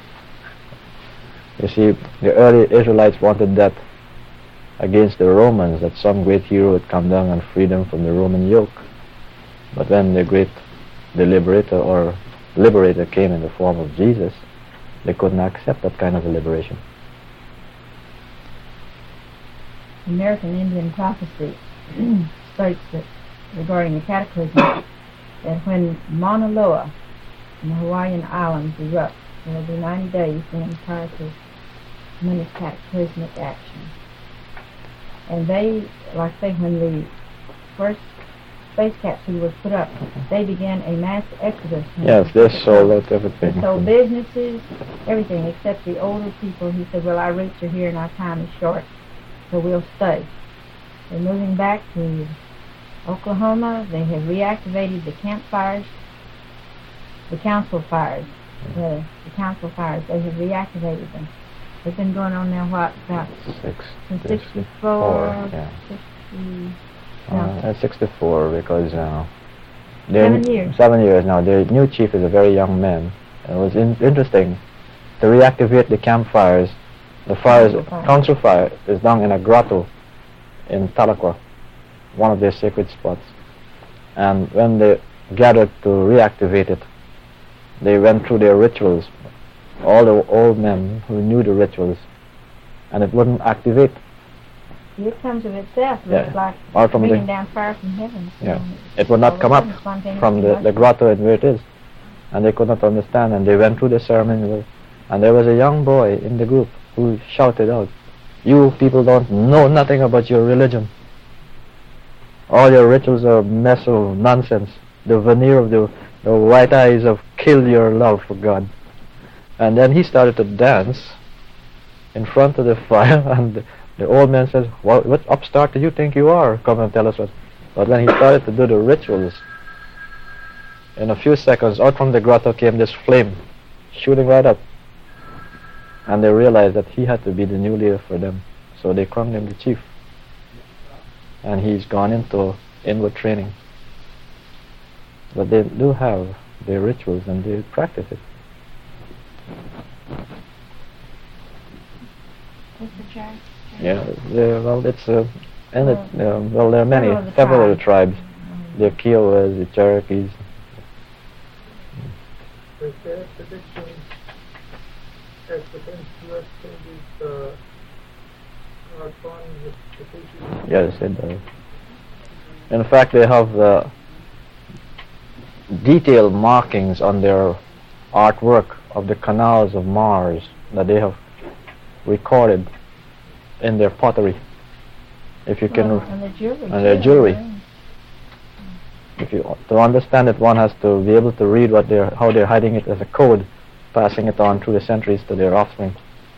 Speaker 9: You see, the early Israelites wanted that against the Romans, that some great hero would come down and free them from the Roman yoke. But when the great the liberator or liberator came in the form of Jesus, they couldn't accept that kind of a liberation.
Speaker 6: American Indian prophecy states that regarding the cataclysm, that when Mauna Loa in the Hawaiian Islands erupts, there will be ninety days then prior to tremendous cataclysmic action. And they, like I say, when the first space capsule was put up, they began a mass exodus.
Speaker 9: Yes, they sold out everything.
Speaker 6: They sold businesses, everything except the older people. He said, well, our roots are here and our time is short, so we'll stay. They're moving back to Oklahoma. They have reactivated the campfires, the council fires, the, the council fires. They have reactivated them. They've been going on now, what, about
Speaker 9: Six,
Speaker 6: since
Speaker 9: sixty-four,
Speaker 6: sixty-four,
Speaker 9: yeah.
Speaker 6: sixty,
Speaker 9: Uh,
Speaker 6: no,
Speaker 9: at sixty-four, because uh,
Speaker 6: Seven years.
Speaker 9: Seven years now. The new chief is a very young man. It was in interesting to reactivate the campfires. The fires,
Speaker 6: Council fire.
Speaker 9: council fire, is down in a grotto in Tahlequah, one of their sacred spots. And when they gathered to reactivate it, they went through their rituals. All the old men who knew the rituals, and it wouldn't activate.
Speaker 6: it comes of itself. It
Speaker 9: Yeah.
Speaker 6: looks like
Speaker 9: Or from the-
Speaker 6: bringing down fire from heaven.
Speaker 9: Yeah,
Speaker 6: Um,
Speaker 9: it would
Speaker 6: all
Speaker 9: not
Speaker 6: of
Speaker 9: come
Speaker 6: a
Speaker 9: up
Speaker 6: sudden, spontaneous
Speaker 9: from the, the
Speaker 6: combustion.
Speaker 9: grotto and where it is. And they could not understand, and they went through the ceremony. And there was a young boy in the group who shouted out, "You people don't know nothing about your religion. All your rituals are mess of nonsense. The veneer of the, the white eyes have killed your love for God." And then he started to dance in front of the fire, and the, the old man says, "What, what upstart do you think you are? Come and tell us what." But when he started to do the rituals, in a few seconds, out from the grotto came this flame, shooting right up. And they realized that he had to be the new leader for them. So they crowned him the chief. And he's gone into inward training. But they do have their rituals and they practice it.
Speaker 1: What's the church?
Speaker 9: Yeah, they- well, it's uh, and it, uh, well, there are many,
Speaker 6: Several of the
Speaker 9: several of the tribes.
Speaker 6: Mm.
Speaker 9: The Kiowas, the Cherokees.
Speaker 10: Does the expedition has potential changes uh, corresponding with the species?
Speaker 9: Yes, it does. In fact, they have uh, detailed markings on their artwork of the canals of Mars that they have recorded in their pottery. If you can,
Speaker 6: Well, and the jewelry.
Speaker 9: and their
Speaker 6: too,
Speaker 9: jewelry.
Speaker 6: right.
Speaker 9: if you to understand it, one has to be able to read what they're, how they're hiding it as a code, passing it on through the centuries to their offspring.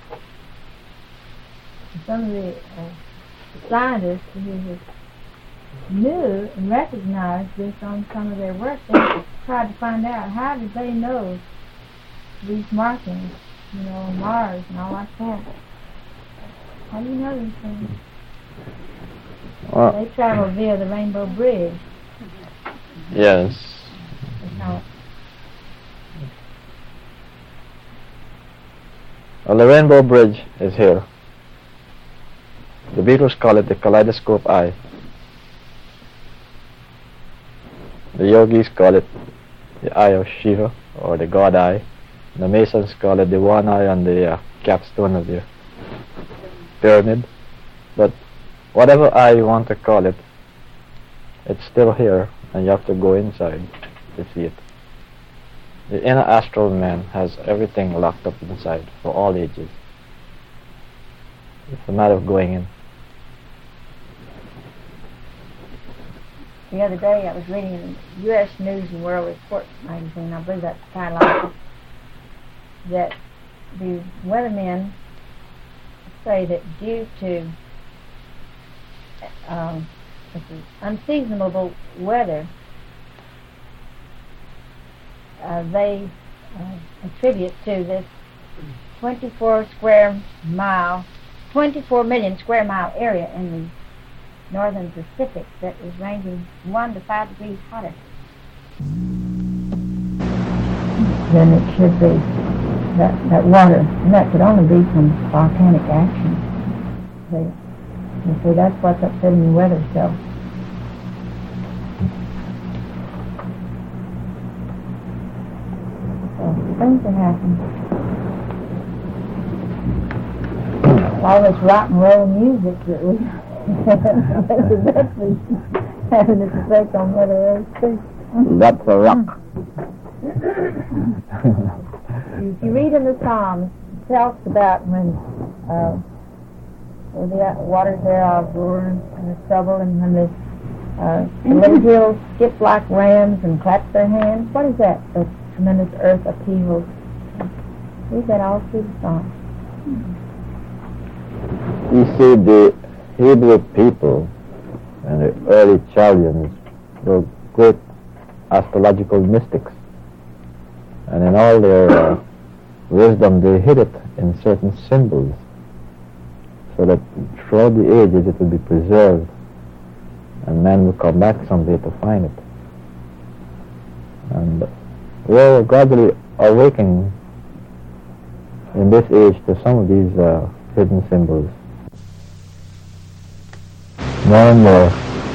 Speaker 6: Some of the uh, scientists who have knew and recognized this on some of their work, they tried to find out how did they know these markings, you know, on Mars and all like that. How do you know these things?
Speaker 9: Well,
Speaker 6: They travel via the Rainbow Bridge.
Speaker 9: yes.
Speaker 6: That's how
Speaker 9: Well, the Rainbow Bridge is here. The Beatles call it the kaleidoscope eye. The yogis call it the eye of Shiva, or the God eye. The Masons call it the one eye on the uh, capstone of the pyramid. But whatever eye you want to call it, it's still here, and you have to go inside to see it. The inner astral man has everything locked up inside for all ages. It's a matter of going in.
Speaker 6: The other day I was reading in U S News and World Report magazine, I believe that's the title of it, that the weathermen say that due to um, unseasonable weather, uh, they uh, attribute to this twenty-four square mile, twenty-four million square mile area in the northern Pacific that is ranging one to five degrees hotter than it should be. That that water, and that could only be from volcanic action. They, you see, that's what's upsetting the weather so. So things are happening. All this rock and roll music that we that's eventually having its effect on Mother Earth too.
Speaker 7: That's a rock.
Speaker 6: If you read in the Psalms, it talks about when uh, when the waters thereof roar and the stubble, and when the, uh, the little hills skip like rams and clap their hands. What is that? The tremendous earth upheaval. Read that all through the Psalms.
Speaker 7: You see, the Hebrew people and the early Chaldeans were great astrological mystics. And in all their uh, wisdom, they hid it in certain symbols, so that throughout the ages it will be preserved, and man will come back someday to find it. And we're gradually awakening in this age to some of these uh, hidden symbols. More and more.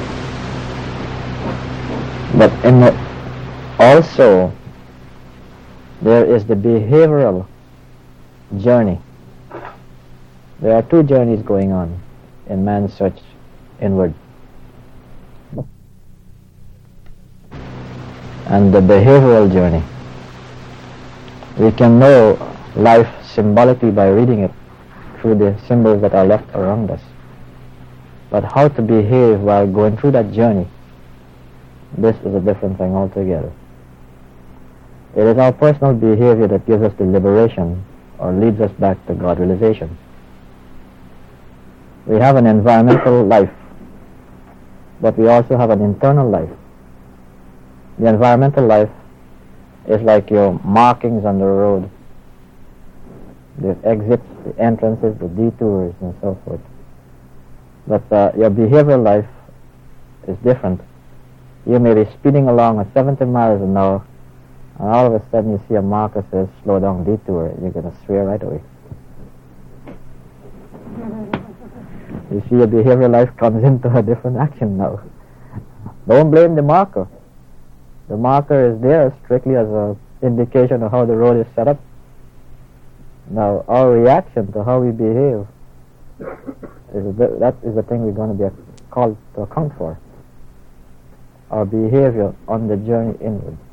Speaker 7: But in the, also, there is the behavioral journey. There are two journeys going on in man's search inward. And the behavioral journey. We can know life symbolically by reading it through the symbols that are left around us. But how to behave while going through that journey, this is a different thing altogether. It is our personal behavior that gives us the liberation or leads us back to God realization. We have an environmental life, but we also have an internal life. The environmental life is like your markings on the road, the exits, the entrances, the detours, and so forth. But uh, your behavioral life is different. You may be speeding along at seventy miles an hour, and all of a sudden you see a marker says slow down, detour. You're going to swear right away. You see, your behavioral life comes into a different action now. Don't blame the marker. The marker is there strictly as an indication of how the road is set up. Now, our reaction to how we behave, is the, that is the thing we're going to be called to account for. Our behavior on the journey inward.